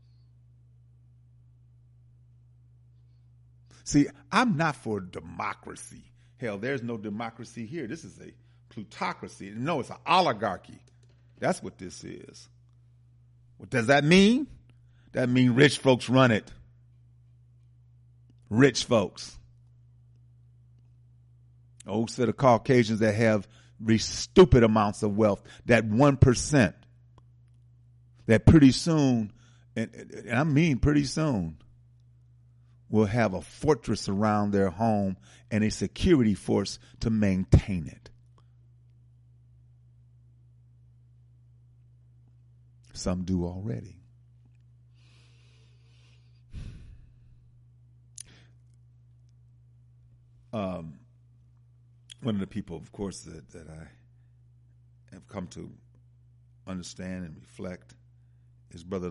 See, I'm not for democracy. Hell, there's no democracy here. This is a plutocracy. No, it's an oligarchy. That's what this is. What does that mean? That means rich folks run it. Rich folks. Oh, set of Caucasians that have stupid amounts of wealth, that 1%, that pretty soon, and I mean pretty soon, will have a fortress around their home and a security force to maintain it. Some do already. One of the people, of course, that I have come to understand and reflect is Brother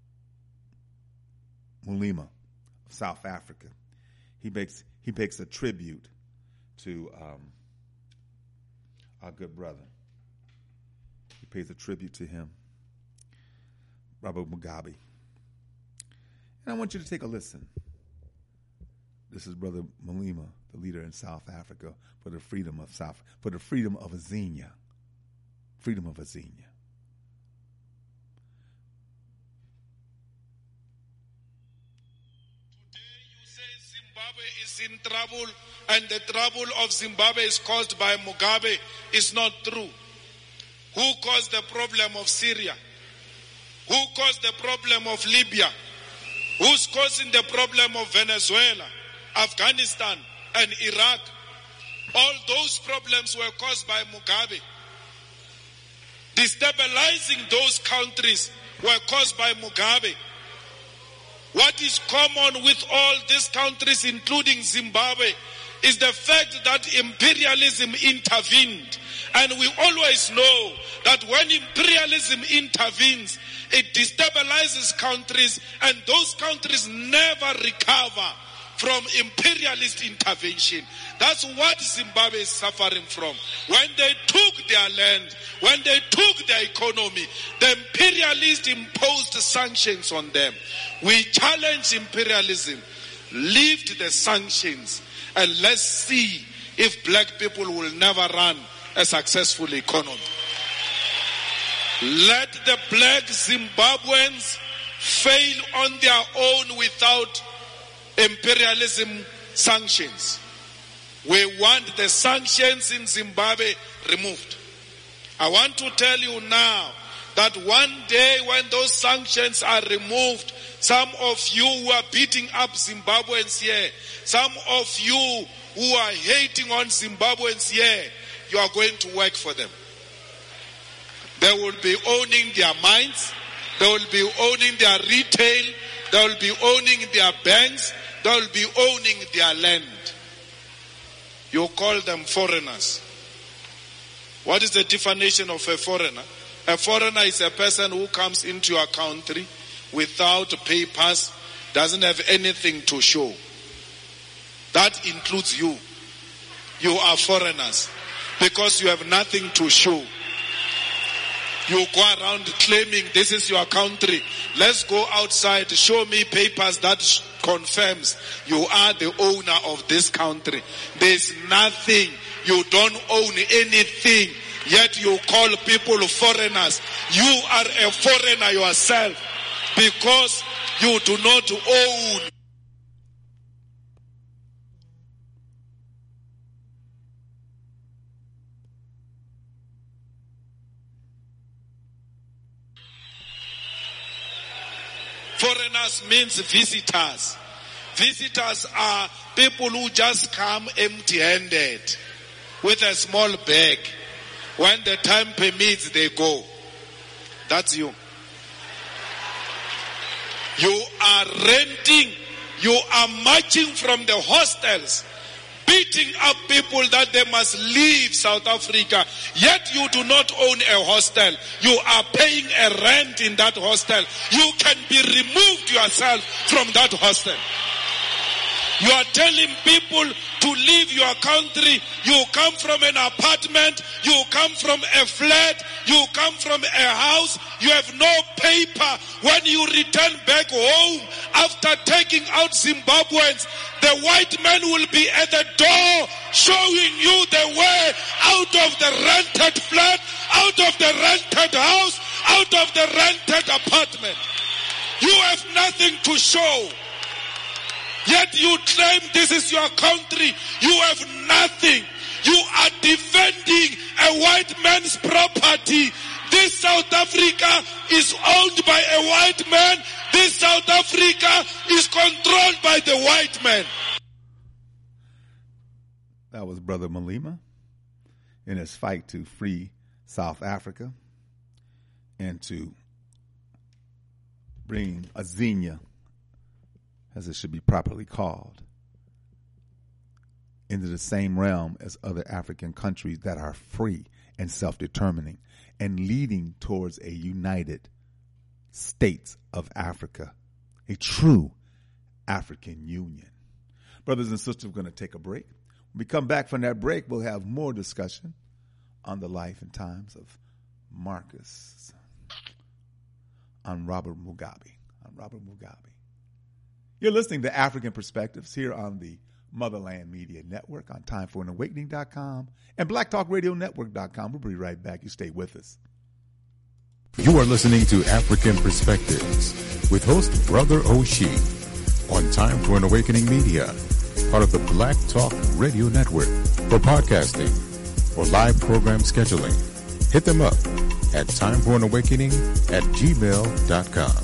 Malema of South Africa. He makes a tribute to our good brother. He pays a tribute to him, Robert Mugabe. And I want you to take a listen. This is Brother Malema, the leader in South Africa for the freedom of Azania. Freedom of Azania. Today you say Zimbabwe is in trouble and the trouble of Zimbabwe is caused by Mugabe. It's not true. Who caused the problem of Syria? Who caused the problem of Libya? Who's causing the problem of Venezuela, Afghanistan, and Iraq? All those problems were caused by Mugabe. Destabilizing those countries were caused by Mugabe. What is common with all these countries, including Zimbabwe, is the fact that imperialism intervened. And we always know that when imperialism intervenes, it destabilizes countries, and those countries never recover from imperialist intervention. That's what Zimbabwe is suffering from. When they took their land, when they took their economy, the imperialists imposed sanctions on them. We challenge imperialism, lift the sanctions, and let's see if black people will never run a successful economy. Let the black Zimbabweans fail on their own without imperialism sanctions. We want the sanctions in Zimbabwe removed. I want to tell you now that one day when those sanctions are removed, some of you who are beating up Zimbabweans here, some of you who are hating on Zimbabweans here, you are going to work for them. They will be owning their mines, they will be owning their retail, they will be owning their banks, they will be owning their land. You call them foreigners. What is the definition of a foreigner? A foreigner is a person who comes into your country without papers, doesn't have anything to show. That includes you. You are foreigners because you have nothing to show. You go around claiming this is your country. Let's go outside. Show me papers that confirms you are the owner of this country. There's nothing. You don't own anything. Yet you call people foreigners. You are a foreigner yourself because you do not own. Foreigners means visitors. Visitors are people who just come empty-handed with a small bag. When the time permits, they go. That's you. You are renting. You are marching from the hostels, beating up people that they must leave South Africa. Yet you do not own a hostel. You are paying a rent in that hostel. You can be removed yourself from that hostel. You are telling people to leave your country. You come from an apartment. You come from a flat. You come from a house. You have no paper. When you return back home after taking out Zimbabweans, the white man will be at the door showing you the way out of the rented flat, out of the rented house, out of the rented apartment. You have nothing to show. Yet you claim this is your country. You have nothing. You are defending a white man's property. This South Africa is owned by a white man. This South Africa is controlled by the white man. That was Brother Malema in his fight to free South Africa and to bring Azania, as it should be properly called, into the same realm as other African countries that are free and self-determining and leading towards a united states of Africa, a true African Union. Brothers and sisters, we're going to take a break. When we come back from that break, we'll have more discussion on the life and times of Marcus, on Robert Mugabe. You're listening to African Perspectives here on the Motherland Media Network on TimeForAnAwakening.com and BlackTalkRadioNetwork.com. We'll be right back. You stay with us. You are listening to African Perspectives with host Brother Oshie on Time for an Awakening Media, part of the Black Talk Radio Network. For podcasting or live program scheduling, hit them up at timeforanawakening@gmail.com.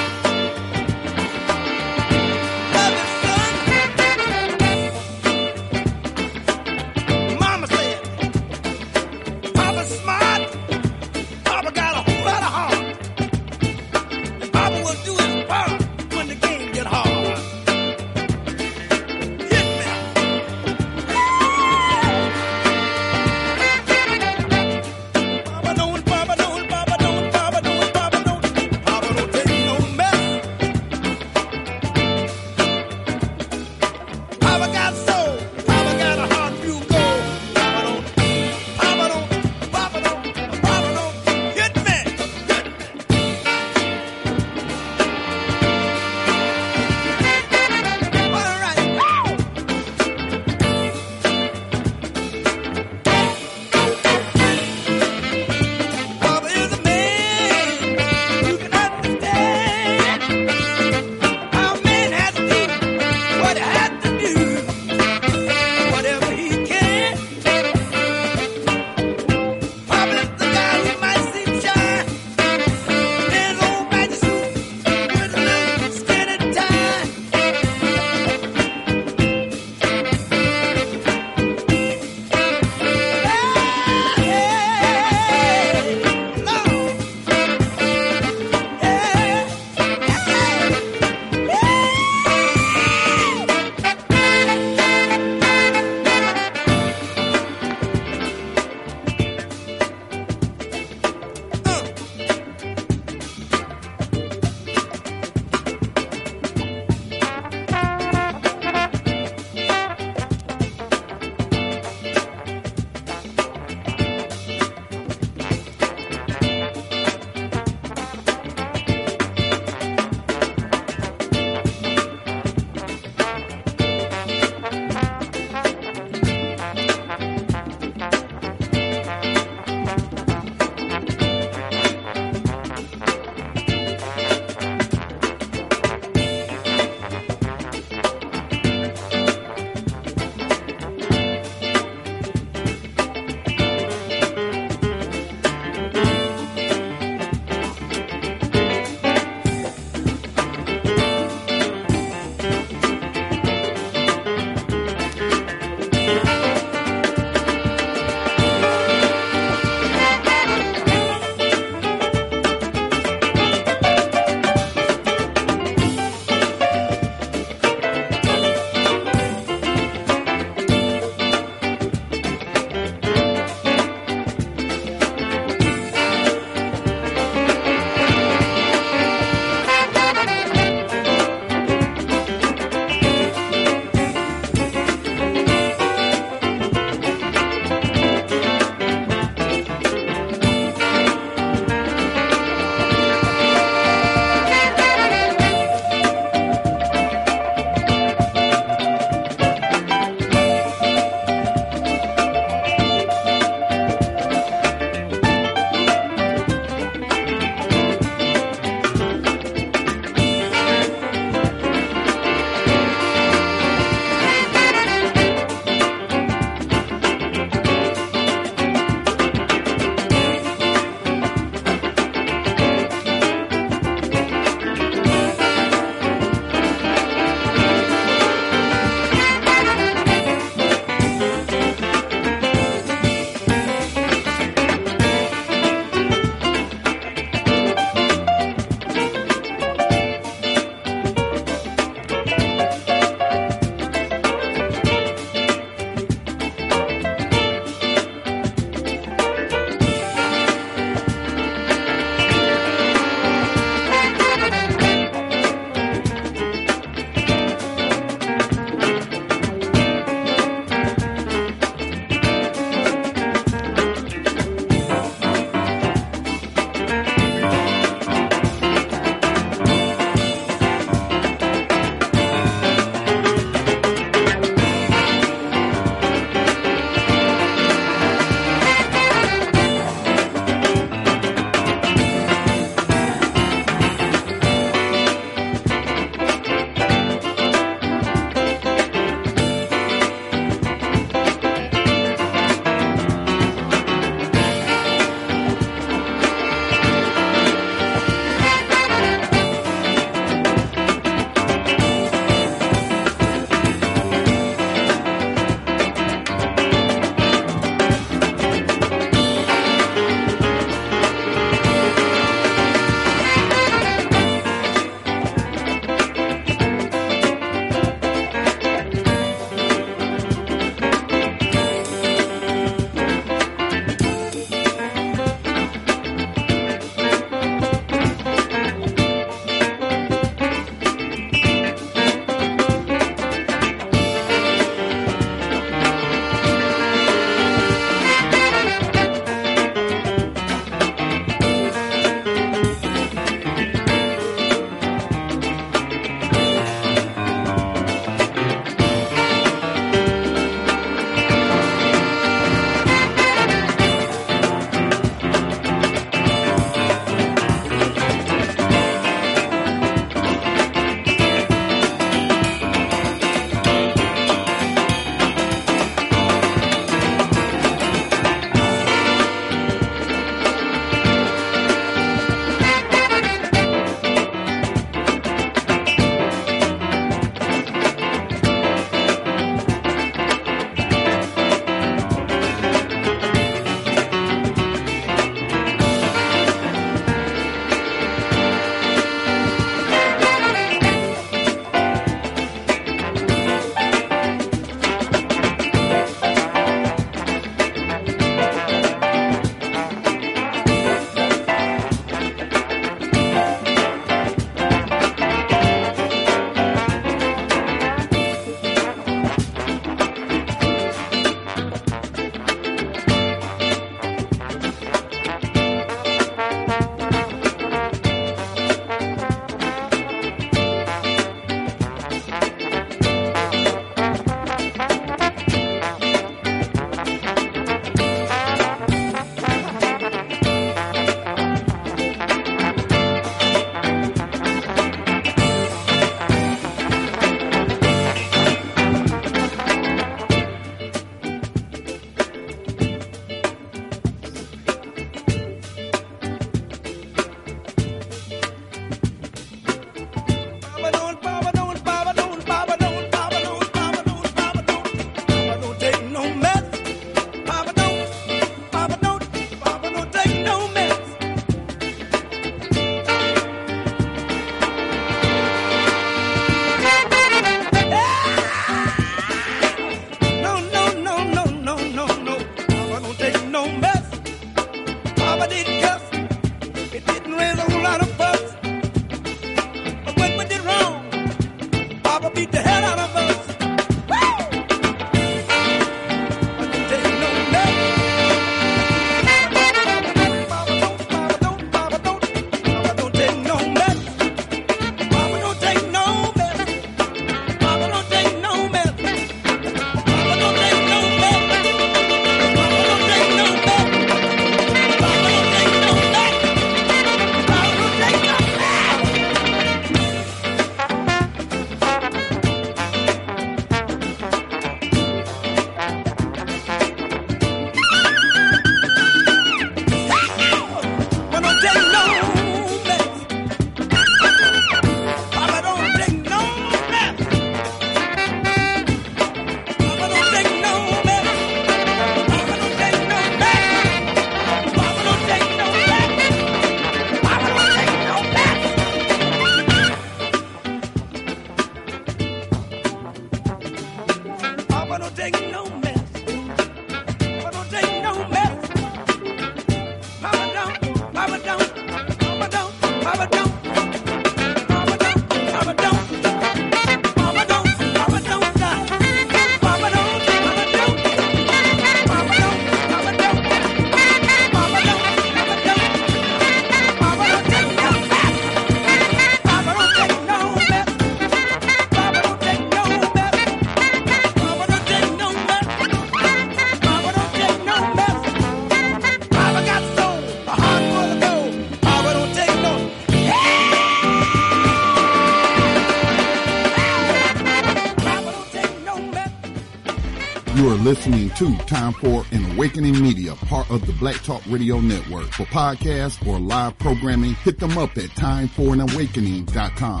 You are listening to Time for an Awakening Media, part of the Black Talk Radio Network. For podcasts or live programming, hit them up at timeforanawakening.com.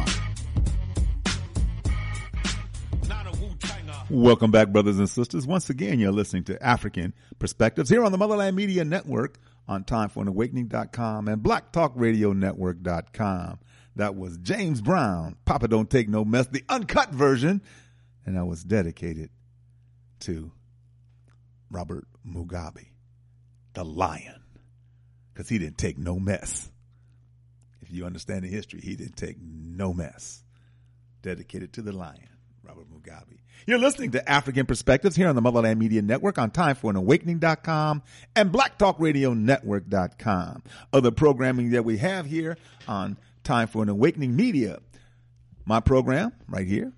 Welcome back, brothers and sisters. Once again, you're listening to African Perspectives here on the Motherland Media Network on timeforanawakening.com and blacktalkradionetwork.com. That was James Brown, Papa Don't Take No Mess, the uncut version, and that was dedicated to Robert Mugabe, the lion, because he didn't take no mess. If you understand the history, he didn't take no mess. Dedicated to the lion, Robert Mugabe. You're listening to African Perspectives here on the Motherland Media Network on timeforanawakening.com and blacktalkradionetwork.com. Other programming that we have here on Time for an Awakening Media. My program right here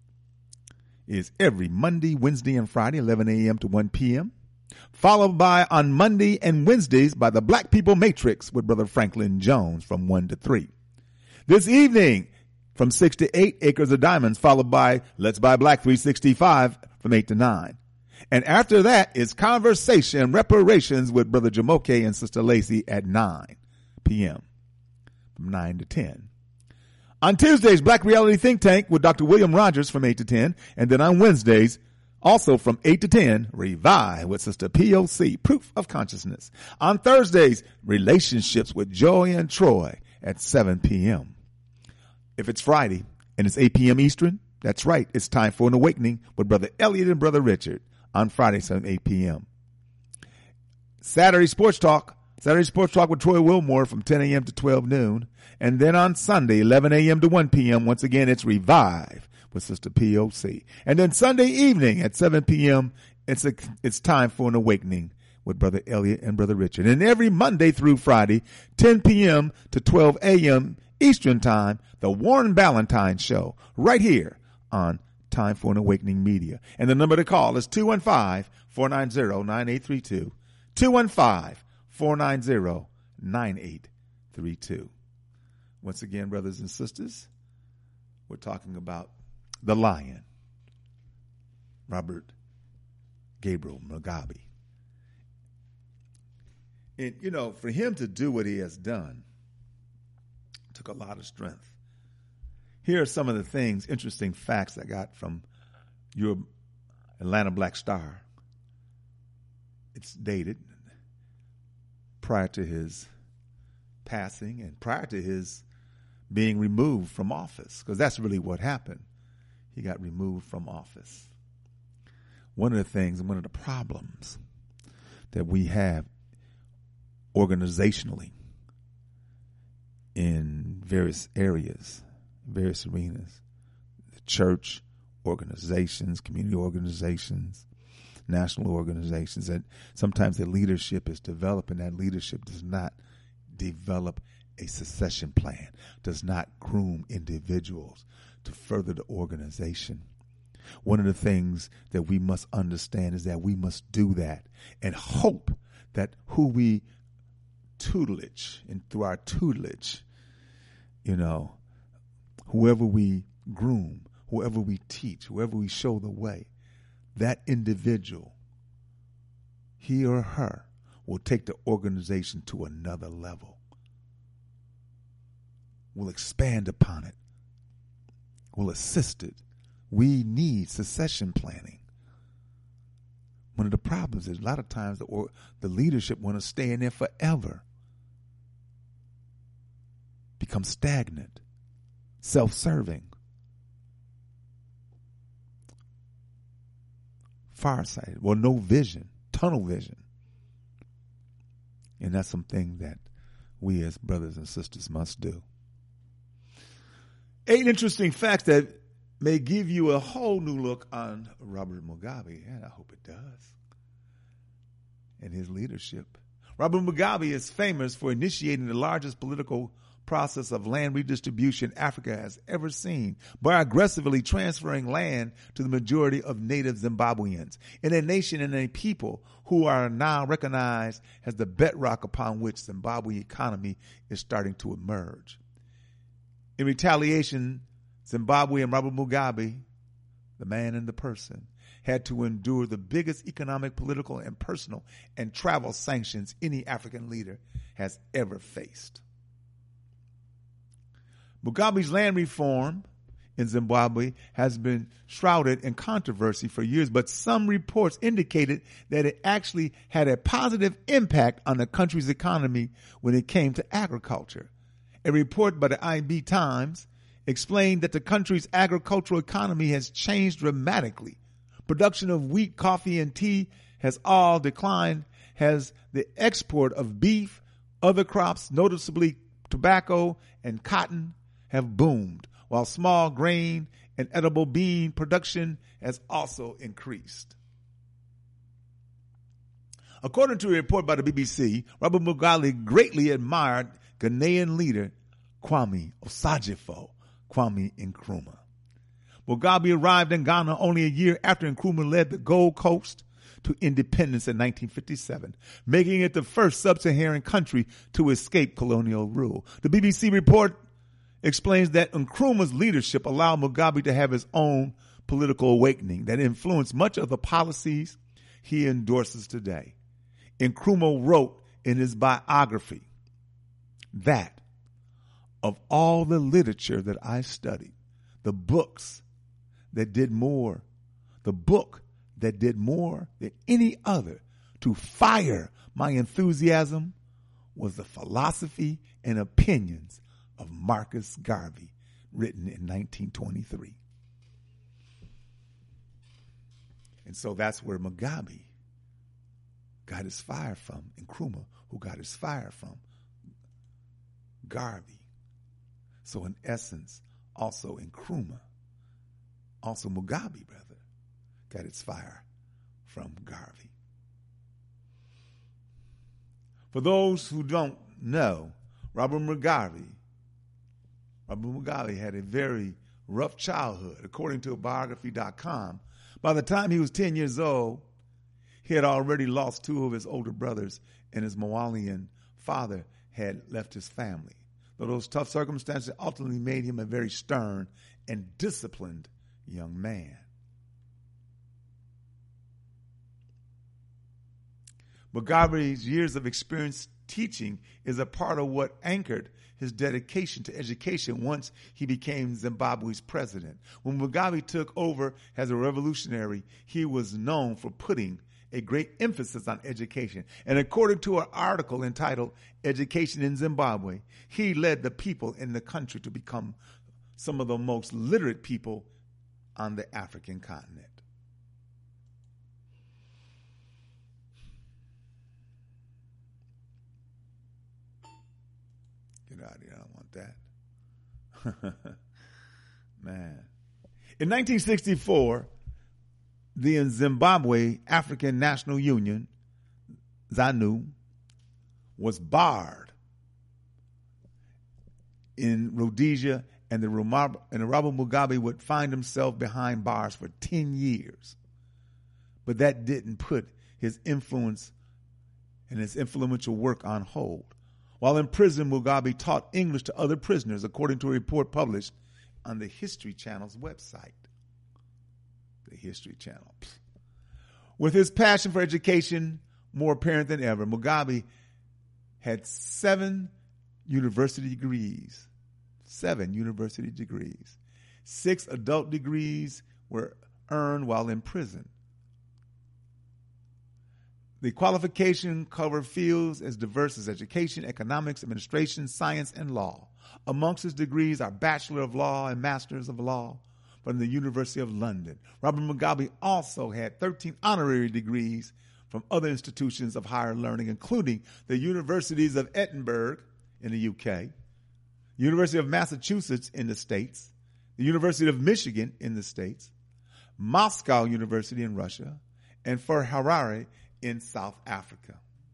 is every Monday, Wednesday, and Friday, 11 a.m. to 1 p.m., followed by on Monday and Wednesdays by the Black People Matrix with Brother Franklin Jones from 1 to 3. This evening from 6 to 8, Acres of Diamonds, followed by Let's Buy Black 365 from 8 to 9. And after that is Conversation Reparations with Brother Jamoke and Sister Lacey at 9 p.m. from 9 to 10. On Tuesdays, Black Reality Think Tank with Dr. William Rogers from 8 to 10. And then on Wednesdays, also from 8 to 10, Revive with Sister POC, Proof of Consciousness. On Thursdays, Relationships with Joy and Troy at 7 p.m. If it's Friday and it's 8 p.m. Eastern, that's right, it's Time for an Awakening with Brother Elliot and Brother Richard on Fridays at 8 p.m. Saturday Sports Talk with Troy Wilmore from 10 a.m. to 12 noon. And then on Sunday, 11 a.m. to 1 p.m., once again, it's Revive with Sister POC. And then Sunday evening at 7 p.m., it's Time for an Awakening with Brother Elliot and Brother Richard. And every Monday through Friday, 10 p.m. to 12 a.m. Eastern Time, the Warren Ballantine Show, right here on Time for an Awakening Media. And the number to call is 215-490-9832. 215-490-9832. Once again, brothers and sisters, we're talking about the lion, Robert Gabriel Mugabe. And, you know, for him to do what he has done took a lot of strength. Here are some of the things, interesting facts I got from your Atlanta Black Star. It's dated prior to his passing and prior to his being removed from office, because that's really what happened. He got removed from office. One of the things and one of the problems that we have organizationally in various areas, various arenas, the church, organizations, community organizations, national organizations, that sometimes the leadership is developed and that leadership does not develop a succession plan, does not groom individuals to further the organization. One of the things that we must understand is that we must do that and hope that who we tutelage and through our tutelage, you know, whoever we groom, whoever we teach, whoever we show the way, that individual, he or her, will take the organization to another level. Will expand upon it. Will assist it. We need succession planning. One of the problems is a lot of times the leadership want to stay in there forever. Become stagnant, self-serving, farsighted, well, no vision, tunnel vision. And that's something that we as brothers and sisters must do. 8 interesting facts that may give you a whole new look on Robert Mugabe, and I hope it does, and his leadership. Robert Mugabe is famous for initiating the largest political process of land redistribution Africa has ever seen by aggressively transferring land to the majority of native Zimbabweans in a nation and a people who are now recognized as the bedrock upon which Zimbabwe economy is starting to emerge. In retaliation, Zimbabwe and Robert Mugabe, the man and the person, had to endure the biggest economic, political, and personal and travel sanctions any African leader has ever faced. Mugabe's land reform in Zimbabwe has been shrouded in controversy for years, but some reports indicated that it actually had a positive impact on the country's economy when it came to agriculture. A report by the IB Times explained that the country's agricultural economy has changed dramatically. Production of wheat, coffee, and tea has all declined, as the export of beef, other crops, noticeably tobacco and cotton, have boomed, while small grain and edible bean production has also increased. According to a report by the BBC, Robert Mugabe greatly admired Ghanaian leader Kwame Osagyefo, Kwame Nkrumah. Mugabe arrived in Ghana only a year after Nkrumah led the Gold Coast to independence in 1957, making it the first sub-Saharan country to escape colonial rule. The BBC report explains that Nkrumah's leadership allowed Mugabe to have his own political awakening that influenced much of the policies he endorses today. Nkrumah wrote in his biography that, of all the literature that I studied, the book that did more than any other to fire my enthusiasm was the philosophy and opinions of Marcus Garvey, written in 1923. And so that's where Mugabe got his fire from, Nkrumah, who got his fire from Garvey. So in essence, also Nkrumah, also Mugabe, brother, got its fire from Garvey. For those who don't know, Robert Mugabe had a very rough childhood. According to biography.com, by the time he was 10 years old, he had already lost two of his older brothers, and his Malian father had left his family. Though those tough circumstances ultimately made him a very stern and disciplined young man. Mugabe's years of experience teaching is a part of what anchored his dedication to education once he became Zimbabwe's president. When Mugabe took over as a revolutionary, he was known for putting a great emphasis on education. And according to an article entitled Education in Zimbabwe, he led the people in the country to become some of the most literate people on the African continent. Get out of here, I don't want that. Man. In 1964, the Zimbabwe African National Union, ZANU, was barred in Rhodesia, and Robert Mugabe would find himself behind bars for 10 years. But that didn't put his influence and his influential work on hold. While in prison, Mugabe taught English to other prisoners, according to a report published on the History Channel's website. The History Channel. With his passion for education more apparent than ever, Mugabe had 7 university degrees. 7 university degrees. 6 adult degrees were earned while in prison. The qualification covered fields as diverse as education, economics, administration, science, and law. Amongst his degrees are Bachelor of Law and Masters of Law from the University of London. Robert Mugabe also had 13 honorary degrees from other institutions of higher learning, including the Universities of Edinburgh in the UK, University of Massachusetts in the States, the University of Michigan in the States, Moscow University in Russia, and for Harare in South Africa.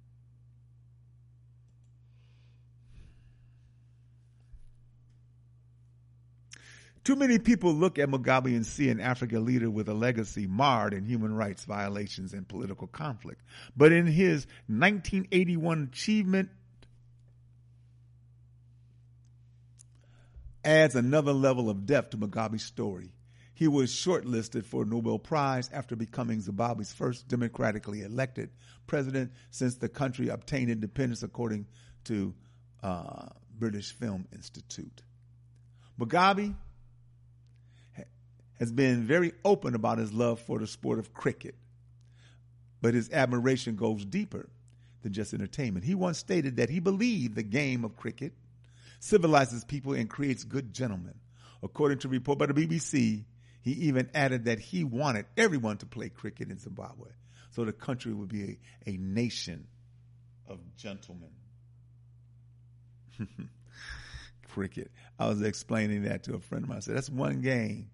Too many people look at Mugabe and see an African leader with a legacy marred in human rights violations and political conflict. But in his 1981 achievement adds another level of depth to Mugabe's story. He was shortlisted for a Nobel Prize after becoming Zimbabwe's first democratically elected president since the country obtained independence, according to British Film Institute. Mugabe has been very open about his love for the sport of cricket, but his admiration goes deeper than just entertainment. He once stated that he believed the game of cricket civilizes people and creates good gentlemen. According to a report by the BBC, he even added that he wanted everyone to play cricket in Zimbabwe so the country would be a nation of gentlemen. Cricket. I was explaining that to a friend of mine. I said, that's one game,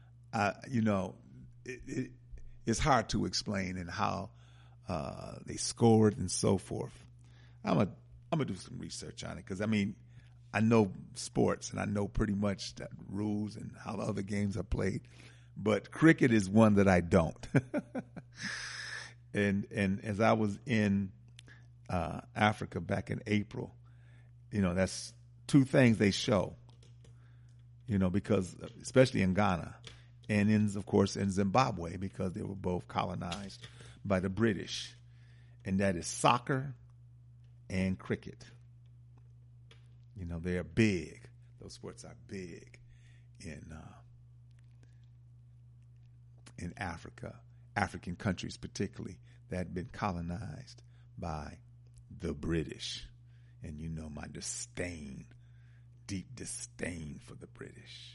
it's hard to explain and how they scored and so forth. I'm gonna do some research on it because, I know sports and I know pretty much the rules and how the other games are played, but cricket is one that I don't. and as I was in Africa back in April, that's two things they show, because especially in Ghana and of course in Zimbabwe, because they were both colonized by the British, and that is soccer and cricket. They are big. Those sports are big in Africa, African countries particularly that had been colonized by the British. And my disdain, deep disdain for the British.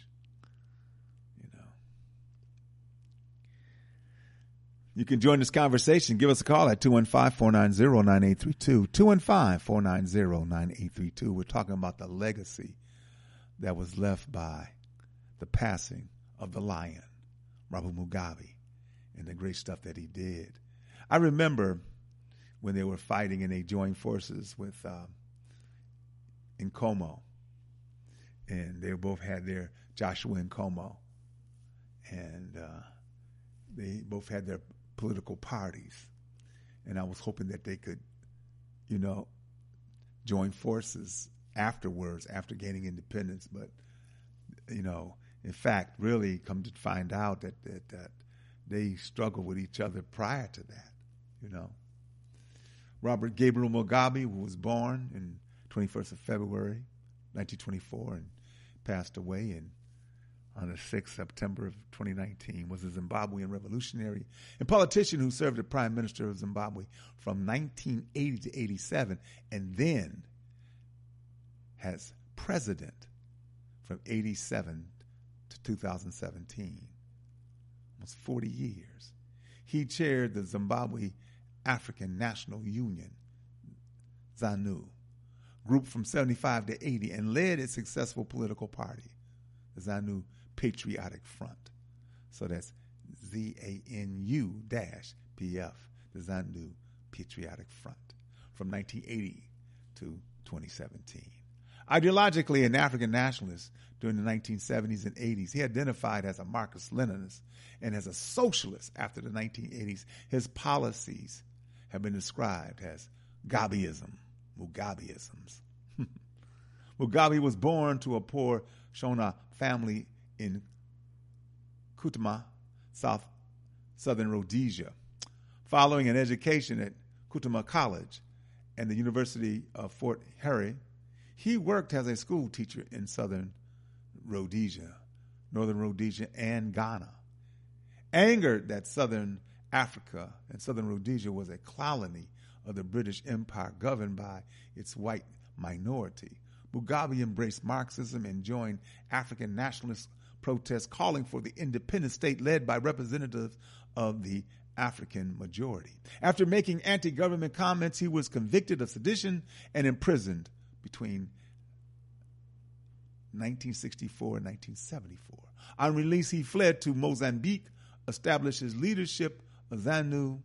You can join this conversation. Give us a call at 215-490-9832. 215-490-9832. We're talking about the legacy that was left by the passing of the lion, Robert Mugabe, and the great stuff that he did. I remember when they were fighting and they joined forces with Nkomo, and they both had their Joshua Nkomo, and they both had their political parties, and I was hoping that they could, join forces afterwards, after gaining independence. But, in fact, really come to find out that they struggled with each other prior to that, Robert Gabriel Mugabe, who was born in 21st of February, 1924, and passed away on the 6th September of 2019, was a Zimbabwean revolutionary and politician who served as Prime Minister of Zimbabwe from 1980 to 87, and then as president from 87 to 2017, almost 40 years. He chaired the Zimbabwe African National Union, ZANU, group from 75 to 80, and led its successful political party, the ZANU Patriotic Front. So that's ZANU-PF, the ZANU Patriotic Front, from 1980 to 2017. Ideologically an African nationalist during the 1970s and 80s, he identified as a Marxist-Leninist and as a socialist after the 1980s. His policies have been described as Mugabeisms. Mugabe was born to a poor Shona family in Kutama, southern Rhodesia. Following an education at Kutama College and the University of Fort Hare, he worked as a school teacher in southern Rhodesia, northern Rhodesia, and Ghana. Angered that southern Africa and southern Rhodesia was a colony of the British Empire governed by its white minority, Mugabe embraced Marxism and joined African nationalist protests calling for the independent state led by representatives of the African majority. After making anti-government comments, he was convicted of sedition and imprisoned between 1964 and 1974. On release, he fled to Mozambique, established his leadership of ZANU,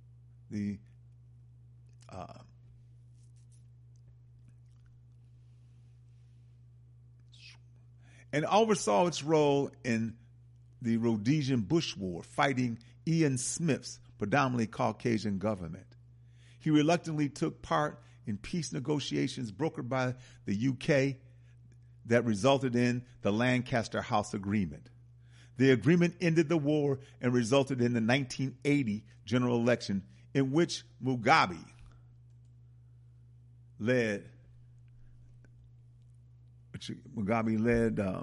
and oversaw its role in the Rhodesian Bush War, fighting Ian Smith's predominantly Caucasian government. He reluctantly took part in peace negotiations brokered by the UK that resulted in the Lancaster House Agreement. The agreement ended the war and resulted in the 1980 general election in which Mugabe led the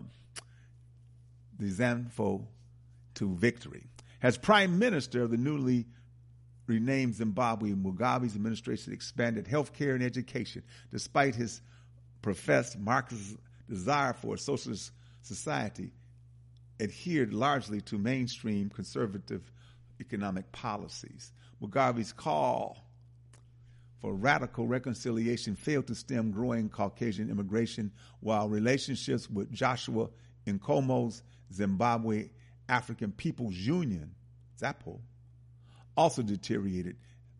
ZANU to victory. As prime minister of the newly renamed Zimbabwe, Mugabe's administration expanded health care and education, despite his professed Marxist desire for a socialist society, adhered largely to mainstream conservative economic policies. Mugabe's call for radical reconciliation failed to stem growing Caucasian immigration, while relationships with Joshua Nkomo's Zimbabwe African People's Union, ZAPO, also deteriorated,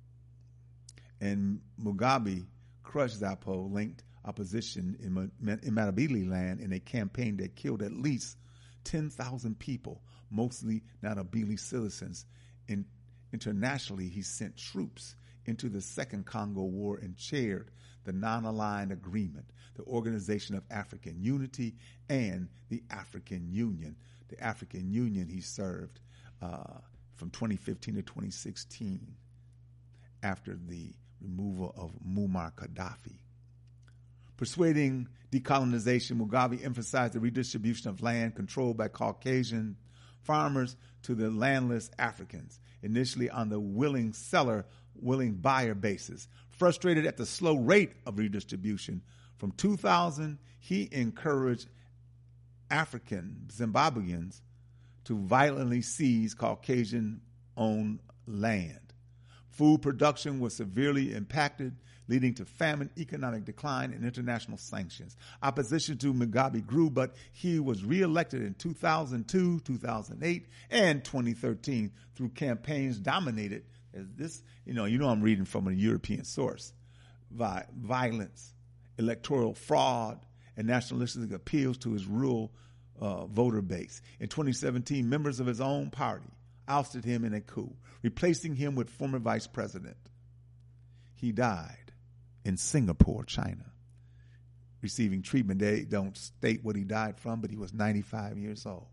and Mugabe crushed ZAPO-linked opposition in Matabele land in a campaign that killed at least 10,000 people, mostly Matabele citizens. Internationally, he sent troops into the Second Congo War and chaired the Non-Aligned Agreement, the Organization of African Unity, and the African Union. The African Union he served from 2015 to 2016 after the removal of Muammar Gaddafi. Persuading decolonization, Mugabe emphasized the redistribution of land controlled by Caucasian farmers to the landless Africans, initially on the willing seller, willing buyer basis. Frustrated at the slow rate of redistribution, from 2000, he encouraged African Zimbabweans to violently seize Caucasian-owned land. Food production was severely impacted, leading to famine, economic decline, and international sanctions. Opposition to Mugabe grew, but he was reelected in 2002, 2008, and 2013 through campaigns dominated as this, I'm reading from a European source, violence, electoral fraud, and nationalistic appeals to his rural voter base. In 2017, members of his own party ousted him in a coup, replacing him with former vice president. He died in Singapore, China, receiving treatment. They don't state what he died from, but he was 95 years old.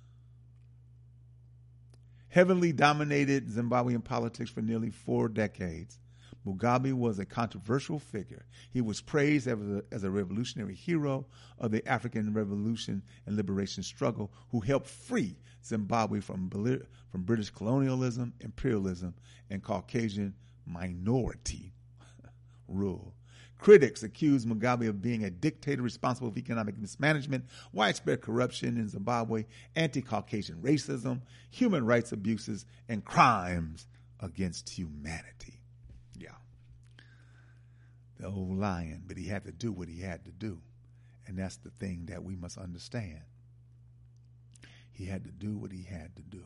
Heavily dominated Zimbabwean politics for nearly 4 decades, Mugabe was a controversial figure. He was praised as a revolutionary hero of the African Revolution and Liberation struggle who helped free Zimbabwe from British colonialism, imperialism, and Caucasian minority rule. Critics accused Mugabe of being a dictator responsible for economic mismanagement, widespread corruption in Zimbabwe, anti-Caucasian racism, human rights abuses, and crimes against humanity. Yeah. The old lion, but he had to do what he had to do. And that's the thing that we must understand. He had to do what he had to do.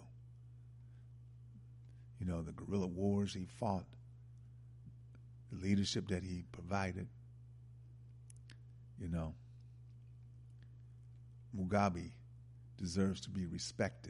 The guerrilla wars he fought, the leadership that he provided. Mugabe deserves to be respected.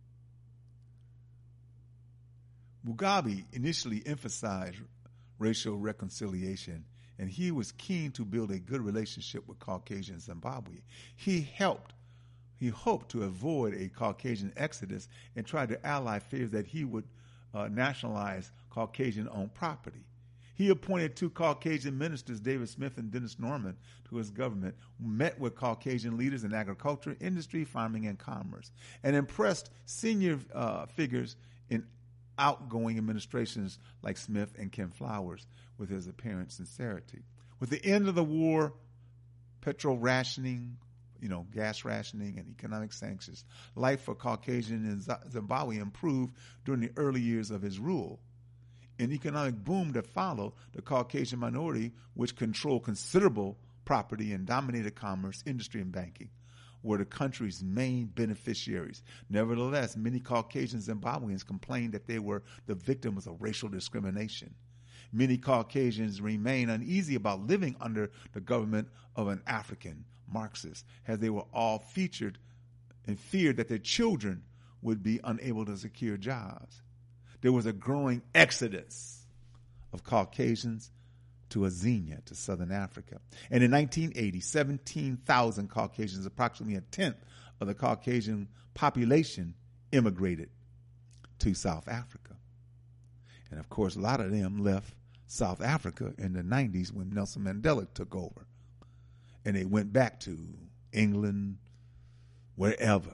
Mugabe initially emphasized racial reconciliation, and he was keen to build a good relationship with Caucasian Zimbabwe. He hoped to avoid a Caucasian exodus and tried to ally fears that he would nationalize Caucasian-owned property. He appointed 2 Caucasian ministers, David Smith and Dennis Norman, to his government, who met with Caucasian leaders in agriculture, industry, farming, and commerce, and impressed senior figures in outgoing administrations like Smith and Ken Flowers with his apparent sincerity. With the end of the war, petrol rationing, gas rationing, and economic sanctions, life for Caucasian in Zimbabwe improved during the early years of his rule. An economic boom that followed, the Caucasian minority, which controlled considerable property and dominated commerce, industry, and banking, were the country's main beneficiaries. Nevertheless, many Caucasian Zimbabweans complained that they were the victims of racial discrimination. Many Caucasians remain uneasy about living under the government of an African Marxist, as they were all featured and feared that their children would be unable to secure jobs. There was a growing exodus of Caucasians to Azania, to Southern Africa. And in 1980, 17,000 Caucasians, approximately a tenth of the Caucasian population immigrated to South Africa. And of course, a lot of them left South Africa in the 90s when Nelson Mandela took over. And they went back to England, wherever.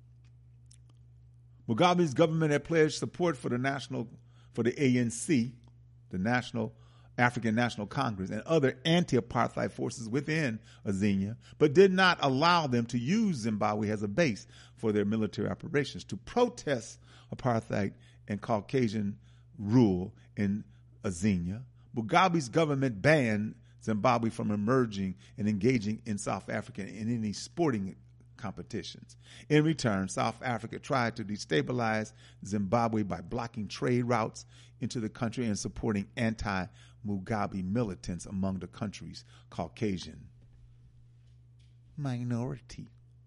Mugabe's government had pledged support for the ANC, the National African National Congress, and other anti-apartheid forces within Azania, but did not allow them to use Zimbabwe as a base for their military operations. To protest apartheid and Caucasian rule in Azania, Mugabe's government banned Zimbabwe from emerging and engaging in South Africa in any sporting competitions. In return, South Africa tried to destabilize Zimbabwe by blocking trade routes into the country and supporting anti-Mugabe militants among the country's Caucasian minority.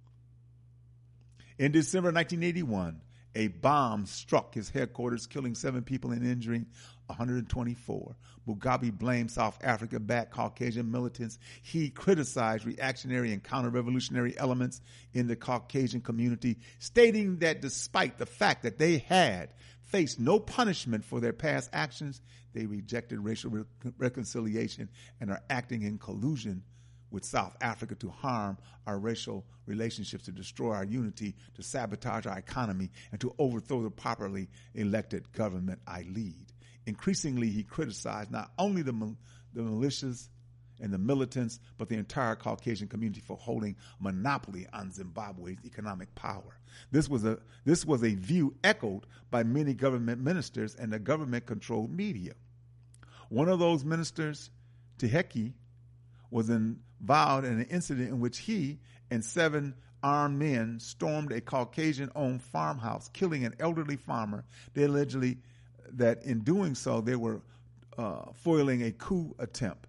In December 1981, a bomb struck his headquarters, killing 7 people and injuring 124. Mugabe blamed South Africa-backed Caucasian militants. He criticized reactionary and counter-revolutionary elements in the Caucasian community, stating that despite the fact that they had faced no punishment for their past actions, they rejected racial reconciliation and are acting in collusion with South Africa to harm our racial relationships, to destroy our unity, to sabotage our economy, and to overthrow the properly elected government I lead. Increasingly, he criticized not only the militias and the militants, but the entire Caucasian community for holding a monopoly on Zimbabwe's economic power. This was a view echoed by many government ministers and the government-controlled media. One of those ministers, Teheki, was involved in an incident in which he and 7 armed men stormed a Caucasian-owned farmhouse, killing an elderly farmer. They allegedly that in doing so, they were foiling a coup attempt.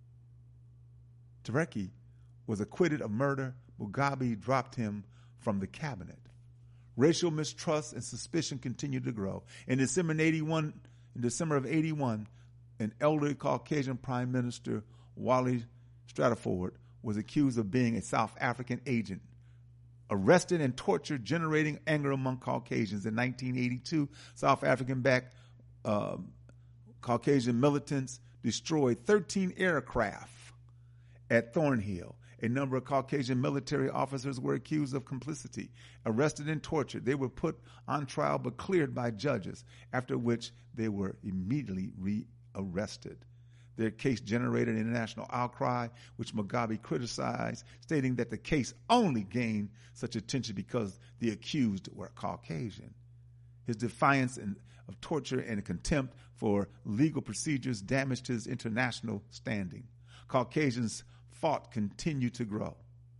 Teheki was acquitted of murder. Mugabe dropped him from the cabinet. Racial mistrust and suspicion continued to grow. In December of 81, an elderly Caucasian Prime Minister, Wally Stratford, was accused of being a South African agent, arrested and tortured, generating anger among Caucasians. In 1982, South African-backed Caucasian militants destroyed 13 aircraft at Thornhill. A number of Caucasian military officers were accused of complicity, arrested and tortured. They were put on trial but cleared by judges, after which they were immediately re-arrested. Their case generated an international outcry, which Mugabe criticized, stating that the case only gained such attention because the accused were Caucasian. His defiance of torture and contempt for legal procedures damaged his international standing. Caucasian flight continued to grow.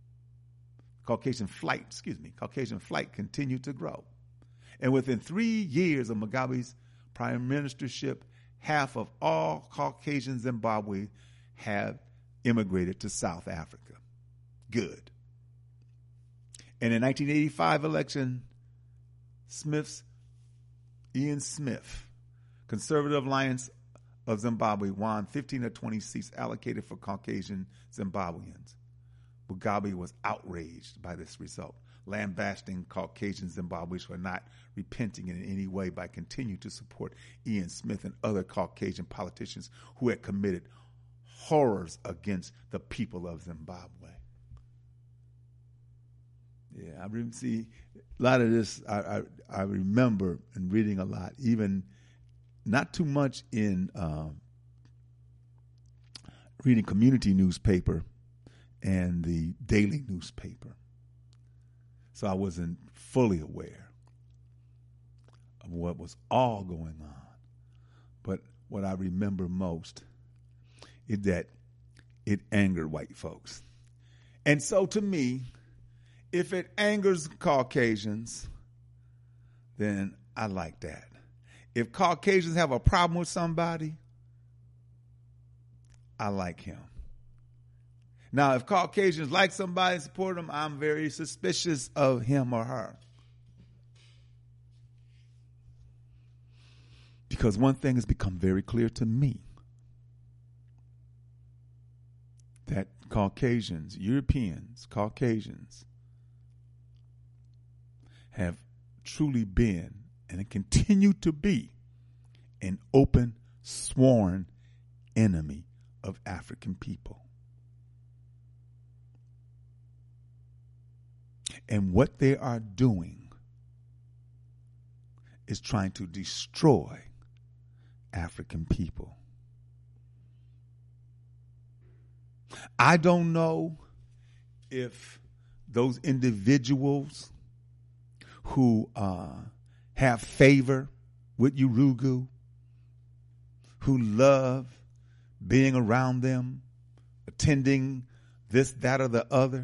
And within 3 years of Mugabe's prime ministership, half of all Caucasian Zimbabwe have immigrated to South Africa. Good. And in 1985 election, Ian Smith, Conservative Alliance of Zimbabwe, won 15 of 20 seats allocated for Caucasian Zimbabweans. Mugabe was outraged by this result, lambasting Caucasian Zimbabweans for not repenting in any way by continuing to support Ian Smith and other Caucasian politicians who had committed horrors against the people of Zimbabwe. Yeah, see a lot of this. I remember and reading a lot, even not too much in reading community newspaper and the daily newspaper. So I wasn't fully aware of what was all going on. But what I remember most is that it angered white folks. And so to me, if it angers Caucasians, then I like that. If Caucasians have a problem with somebody, I like him. Now, if Caucasians like somebody and support them, I'm very suspicious of him or her. Because one thing has become very clear to me, that Caucasians, Europeans, Caucasians, have truly been and continue to be an open, sworn enemy of African people. And what they are doing is trying to destroy African people. I don't know if those individuals who have favor with Urugu, who love being around them, attending this, that, or the other,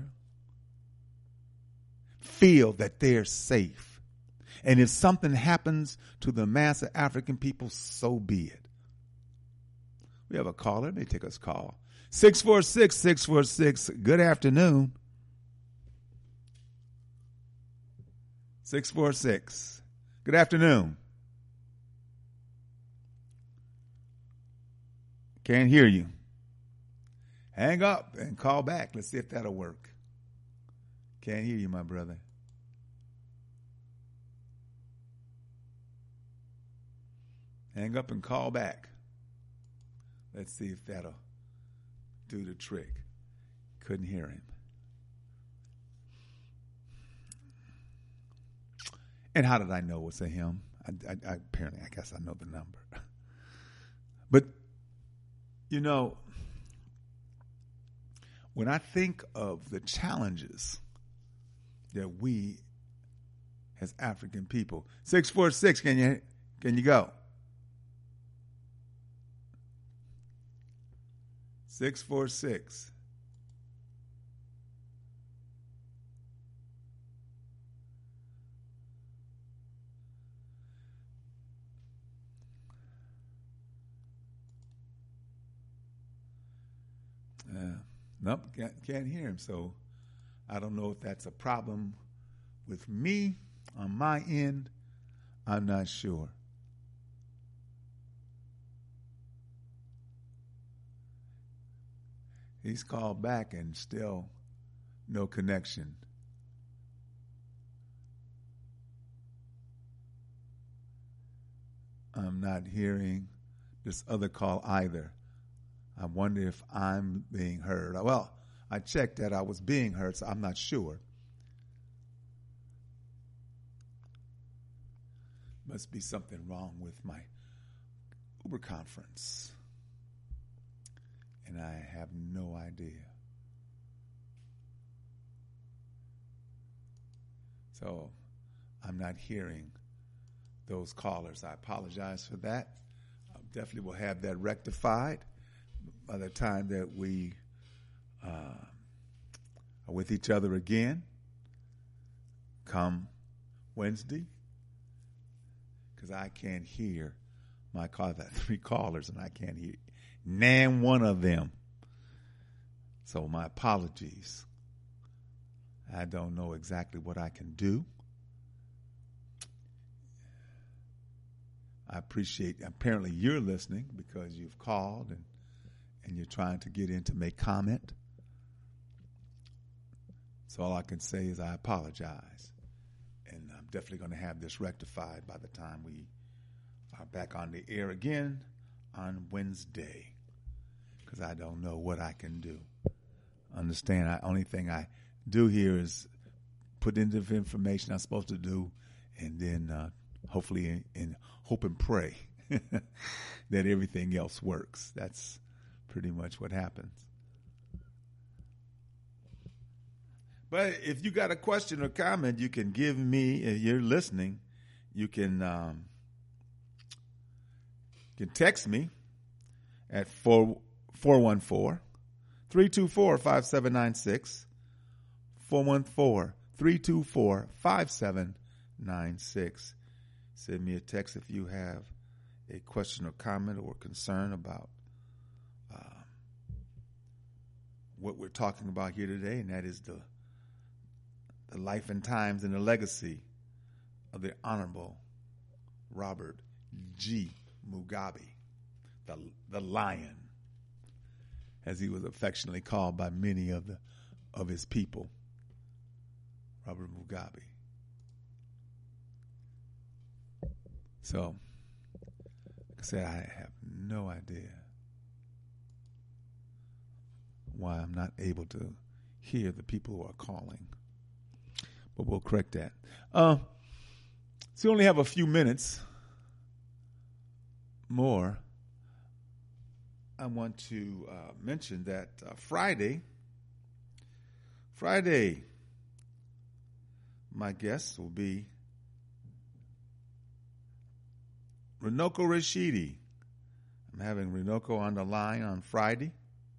feel that they're safe. And if something happens to the mass of African people, so be it. We have a caller. Let me take us call. 646-646. Good afternoon. 646. Good afternoon. Can't hear you. Hang up and call back. Let's see if that'll work. Can't hear you, my brother. Hang up and call back. Let's see if that'll do the trick. Couldn't hear him. And how did I know it was a him? Apparently, I guess I know the number. But, you know, when I think of the challenges that we as African people, 646, can you go? 646. Nope, can't hear him. So I don't know if that's a problem with me on my end. I'm not sure. He's called back and still no connection. I'm not hearing this other call either. I wonder if I'm being heard. Well, I checked that I was being heard, so I'm not sure. Must be something wrong with my Uber conference. And I have no idea. So I'm not hearing those callers. I apologize for that. I definitely will have that rectified by the time that we are with each other again come Wednesday, because I can't hear my call. I've got 3 callers and I can't hear nan one of them. So my apologies. I don't know exactly what I can do. I appreciate, apparently you're listening because you've called and you're trying to get in to make comment. So all I can say is I apologize. And I'm definitely going to have this rectified by the time we are back on the air again on Wednesday. Because I don't know what I can do. Understand, only thing I do here is put in the information I'm supposed to do, and then hopefully in hope and pray that everything else works. That's pretty much what happens. But if you got a question or comment, you can give me. If you're listening, you can text me at 414-324-5796. 414-324-5796. Send me a text if you have a question or comment or concern about what we're talking about here today, and that is the life and times and the legacy of the Honorable Robert G. Mugabe, the Lion, as he was affectionately called by many of his people. Robert Mugabe. So, like I said, I have no idea why I'm not able to hear the people who are calling. But we'll correct that. So we only have a few minutes more. I want to mention that Friday, my guest will be Runoko Rashidi. I'm having Runoko on the line on Friday.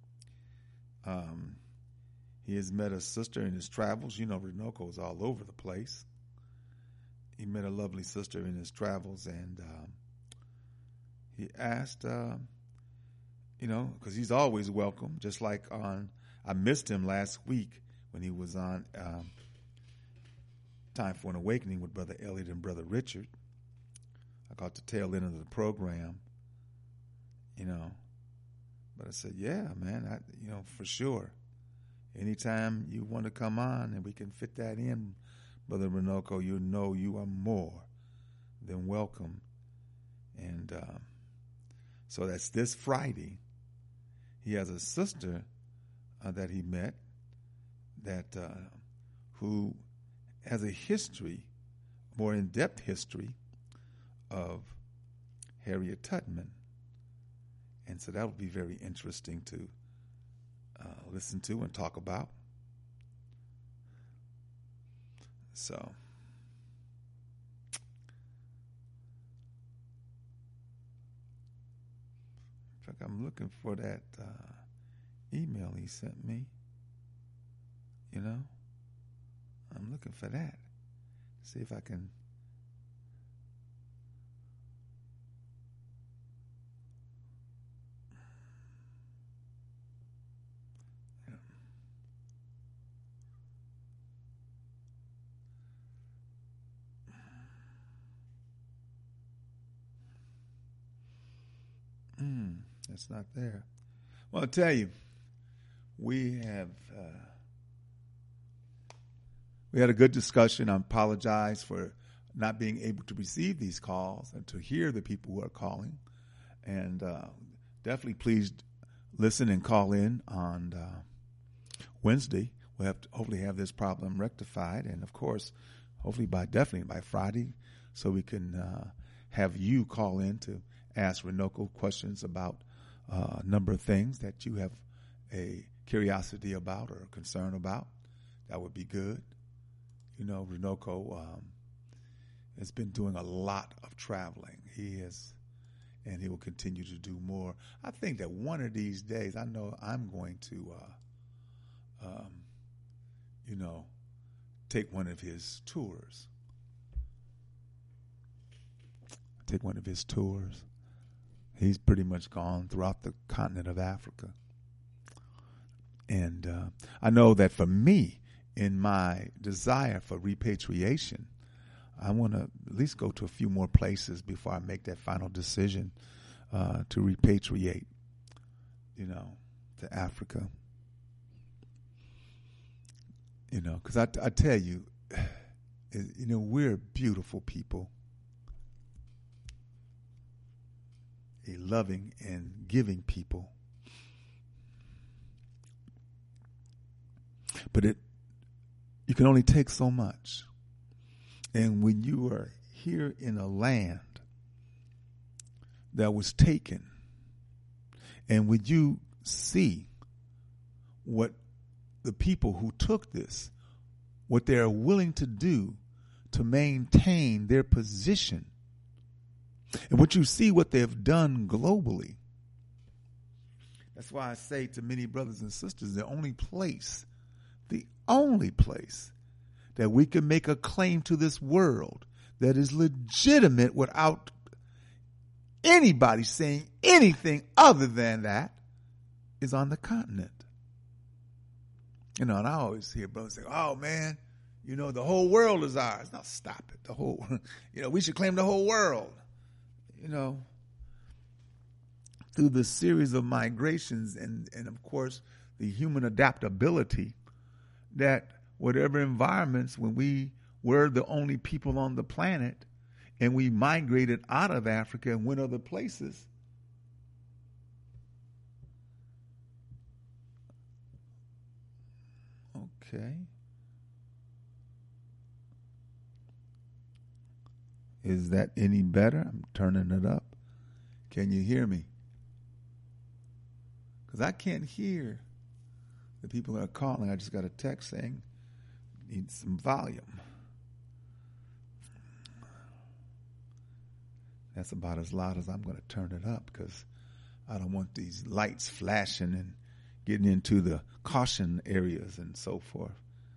He has met a sister in his travels. You know, Runoko is all over the place. He met a lovely sister in his travels, and he asked, because he's always welcome, just like I missed him last week when he was on Time for an Awakening with Brother Elliot and Brother Richard. I caught the tail end of the program, But I said, yeah, man, for sure. Anytime you want to come on and we can fit that in, Brother Runoko, you know you are more than welcome. And so that's this Friday. He has a sister that he met that who has a history, more in-depth history of Harriet Tubman. And so that would be very interesting to listen to and talk about. So, in fact, I'm looking for that email he sent me. I'm looking for that. See if I can. It's not there. Well, I'll tell you, we had a good discussion. I apologize for not being able to receive these calls and to hear the people who are calling. And definitely please listen and call in on Wednesday. We'll have to hopefully have this problem rectified. And, of course, hopefully definitely by Friday, so we can have you call in to ask Runoko questions about a number of things that you have a curiosity about or a concern about. That would be good. Runoko has been doing a lot of traveling. He has, and he will continue to do more. I think that one of these days, I know I'm going to, take one of his tours. He's pretty much gone throughout the continent of Africa. And I know that for me, in my desire for repatriation, I want to at least go to a few more places before I make that final decision to repatriate, to Africa. Because I tell you, we're beautiful people. A loving and giving people. But you can only take so much. And when you are here in a land that was taken, and when you see what the people who took this, what they are willing to do to maintain their position, and what you see what they have done globally. That's why I say to many brothers and sisters, the only place that we can make a claim to this world that is legitimate without anybody saying anything other than that is on the continent. And I always hear brothers say, oh man, the whole world is ours. Now stop it. The whole, we should claim the whole world. Through the series of migrations and of course, the human adaptability, that whatever environments, when we were the only people on the planet, and we migrated out of Africa and went other places, okay. Is that any better? I'm turning it up. Can you hear me? Because I can't hear the people that are calling. I just got a text saying need some volume. That's about as loud as I'm going to turn it up, because I don't want these lights flashing and getting into the caution areas and so forth.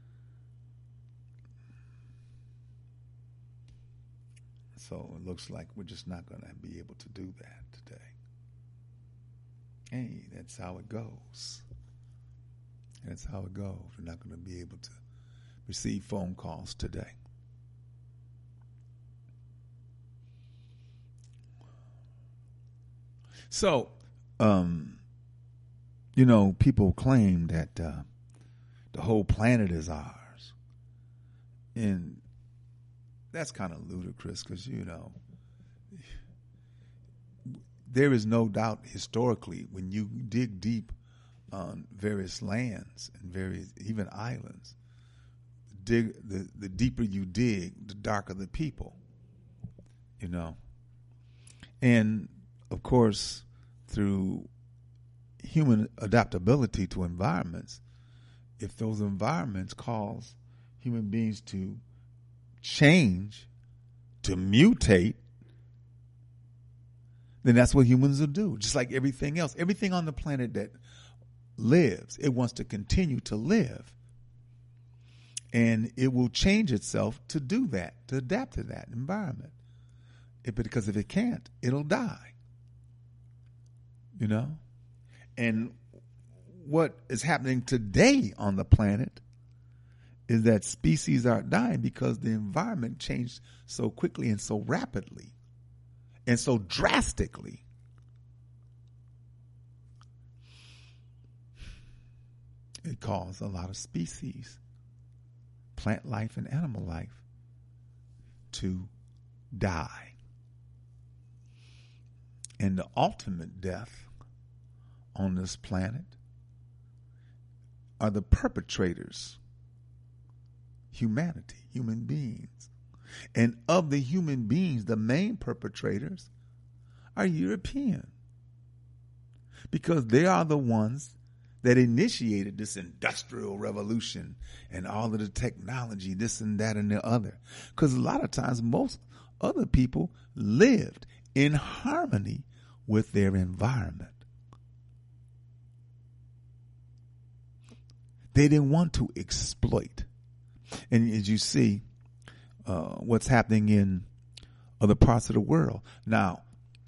So it looks like we're just not going to be able to do that today. Hey, that's how it goes. That's how it goes. We're not going to be able to receive phone calls today. So, people claim that the whole planet is ours. And that's kind of ludicrous because, there is no doubt historically when you dig deep on various lands and various, even islands, the deeper you dig, the darker the people, And, of course, through human adaptability to environments, if those environments cause human beings to change, to mutate, then that's what humans will do. Just like everything else, everything on the planet that lives, it wants to continue to live. And it will change itself to do that, to adapt to that environment. Because if it can't, it'll die. And what is happening today on the planet is that species are dying because the environment changed so quickly and so rapidly and so drastically. It caused a lot of species, plant life and animal life, to die. And the ultimate death on this planet are the perpetrators, humanity, human beings. And of the human beings, the main perpetrators are European, because they are the ones that initiated this industrial revolution and all of the technology, this and that and the other. Because a lot of times most other people lived in harmony with their environment. They didn't want to exploit. And as you see, what's happening in other parts of the world. Now,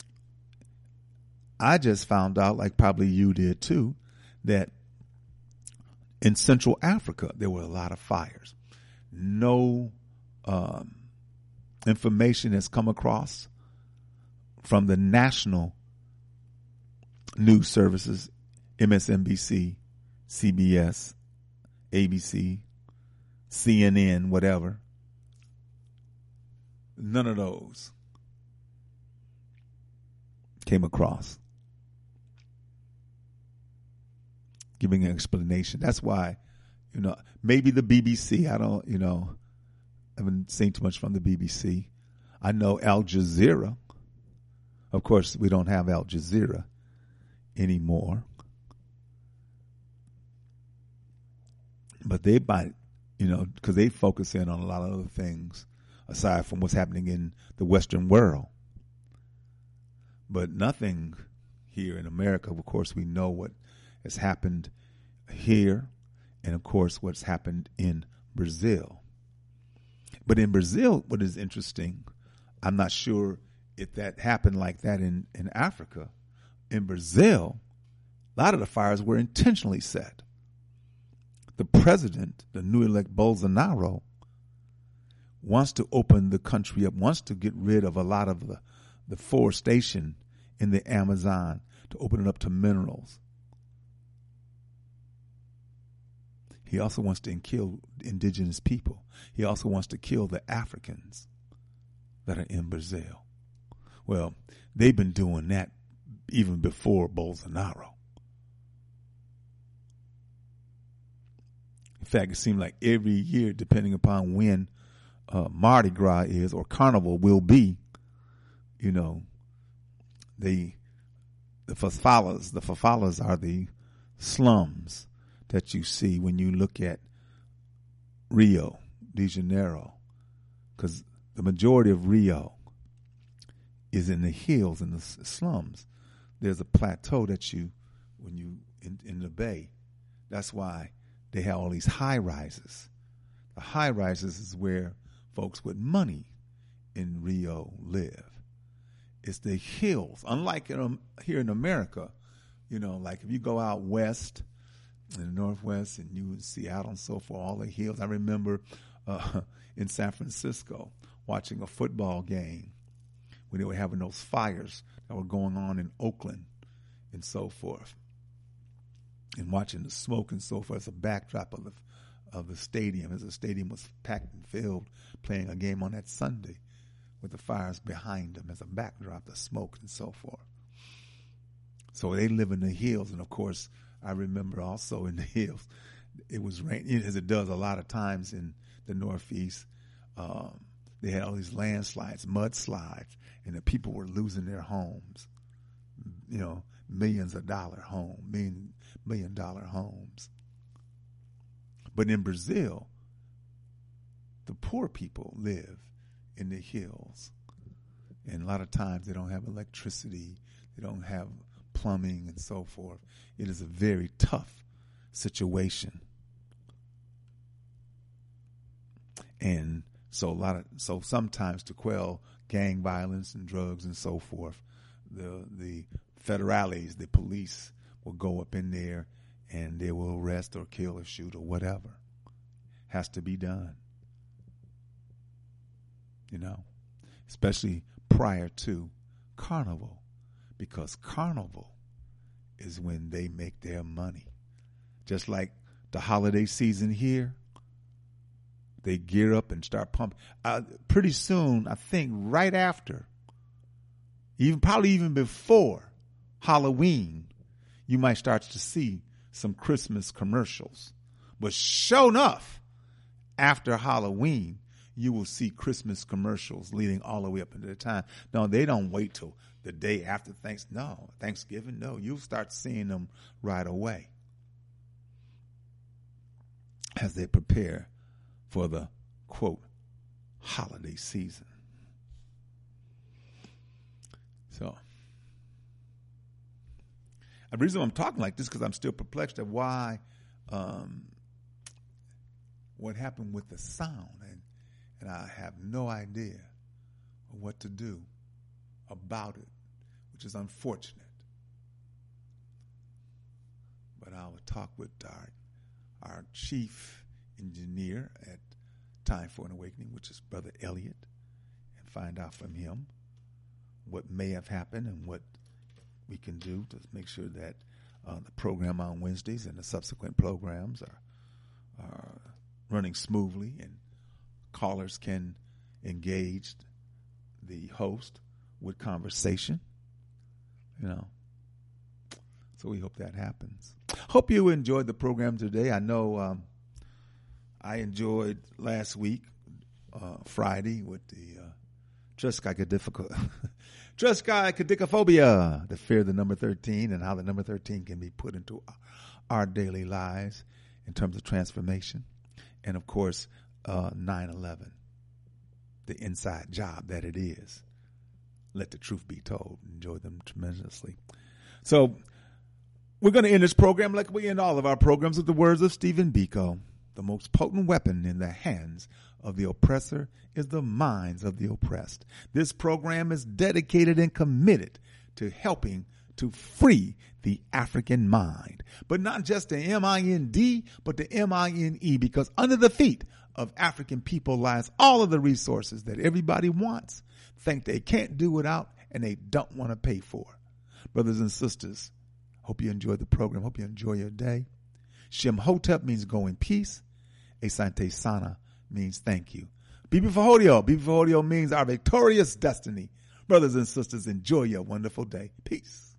I just found out, like probably you did too, that in Central Africa, there were a lot of fires. No information has come across from the national news services, MSNBC, CBS, ABC, CNN, whatever. None of those came across giving an explanation. That's why, maybe the BBC, I haven't seen too much from the BBC. I know Al Jazeera. Of course, we don't have Al Jazeera anymore. But they might, because they focus in on a lot of other things aside from what's happening in the Western world. But nothing here in America. Of course, we know what has happened here and, of course, what's happened in Brazil. But in Brazil, what is interesting, I'm not sure if that happened like that in Africa. In Brazil, a lot of the fires were intentionally set. The president, the new elect Bolsonaro, wants to open the country up, wants to get rid of a lot of the forestation in the Amazon, to open it up to minerals. He also wants to kill indigenous people. He also wants to kill the Africans. that are in Brazil. Well, they've been doing that even before Bolsonaro. In fact, it seems like every year, depending upon when Mardi Gras is or Carnival will be, you know, the favelas are the slums that you see when you look at Rio de Janeiro, because the majority of Rio is in the hills and the slums. There's a plateau that when you in the bay, that's why they have all these high rises. The high rises is where folks with money in Rio live. It's the hills. Unlike here in America, you know, like if you go out west in the Northwest and you would see out on so forth, all the hills. I remember in San Francisco watching a football game when they were having those fires that were going on in Oakland and so forth, and watching the smoke and so forth as a backdrop of the stadium, as the stadium was packed and filled, playing a game on that Sunday with the fires behind them as a backdrop, the smoke and so forth. So they live in the hills, and of course, I remember also in the hills, it was raining, as it does a lot of times in the Northeast. They had all these landslides, mudslides, and the people were losing their homes. You know, million dollar homes. But in Brazil, the poor people live in the hills. And a lot of times they don't have electricity, they don't have plumbing and so forth. It is a very tough situation. And so sometimes to quell gang violence and drugs and so forth, the federales, the police, will go up in there and they will arrest or kill or shoot or whatever has to be done. You know, especially prior to Carnival, because Carnival is when they make their money. Just like the holiday season here, they gear up and start pumping. Pretty soon, I think right after, probably even before Halloween, you might start to see some Christmas commercials. But sure enough, after Halloween, you will see Christmas commercials leading all the way up into the time. No, they don't wait till the day after Thanksgiving. No, you'll start seeing them right away as they prepare for the, quote, holiday season. So, the reason I'm talking like this is because I'm still perplexed at why, what happened with the sound, and I have no idea what to do about it, which is unfortunate. But I will talk with our chief engineer at Time for an Awakening, which is Brother Elliot, and find out from him what may have happened and what we can do to make sure that the program on Wednesdays and the subsequent programs are running smoothly and callers can engage the host with conversation, you know. So we hope that happens. Hope you enjoyed the program today. I know I enjoyed last week, Friday, with the triskaidekaphobia, the fear of the number 13, and how the number 13 can be put into our daily lives in terms of transformation. And, of course, 9/11, the inside job that it is. Let the truth be told. Enjoy them tremendously. So we're going to end this program like we end all of our programs with the words of Stephen Biko. The most potent weapon in the hands of the oppressor is the minds of the oppressed. This program is dedicated and committed to helping to free the African mind. But not just the M-I-N-D, but the M-I-N-E, because under the feet of African people lies all of the resources that everybody wants, think they can't do without, and they don't want to pay for. Brothers and sisters, hope you enjoyed the program. Hope you enjoy your day. Shem Hotep means go in peace. Asante Sana means thank you. Bibi Fajodio. Bibi Fajodio means our victorious destiny. Brothers and sisters, enjoy your wonderful day. Peace.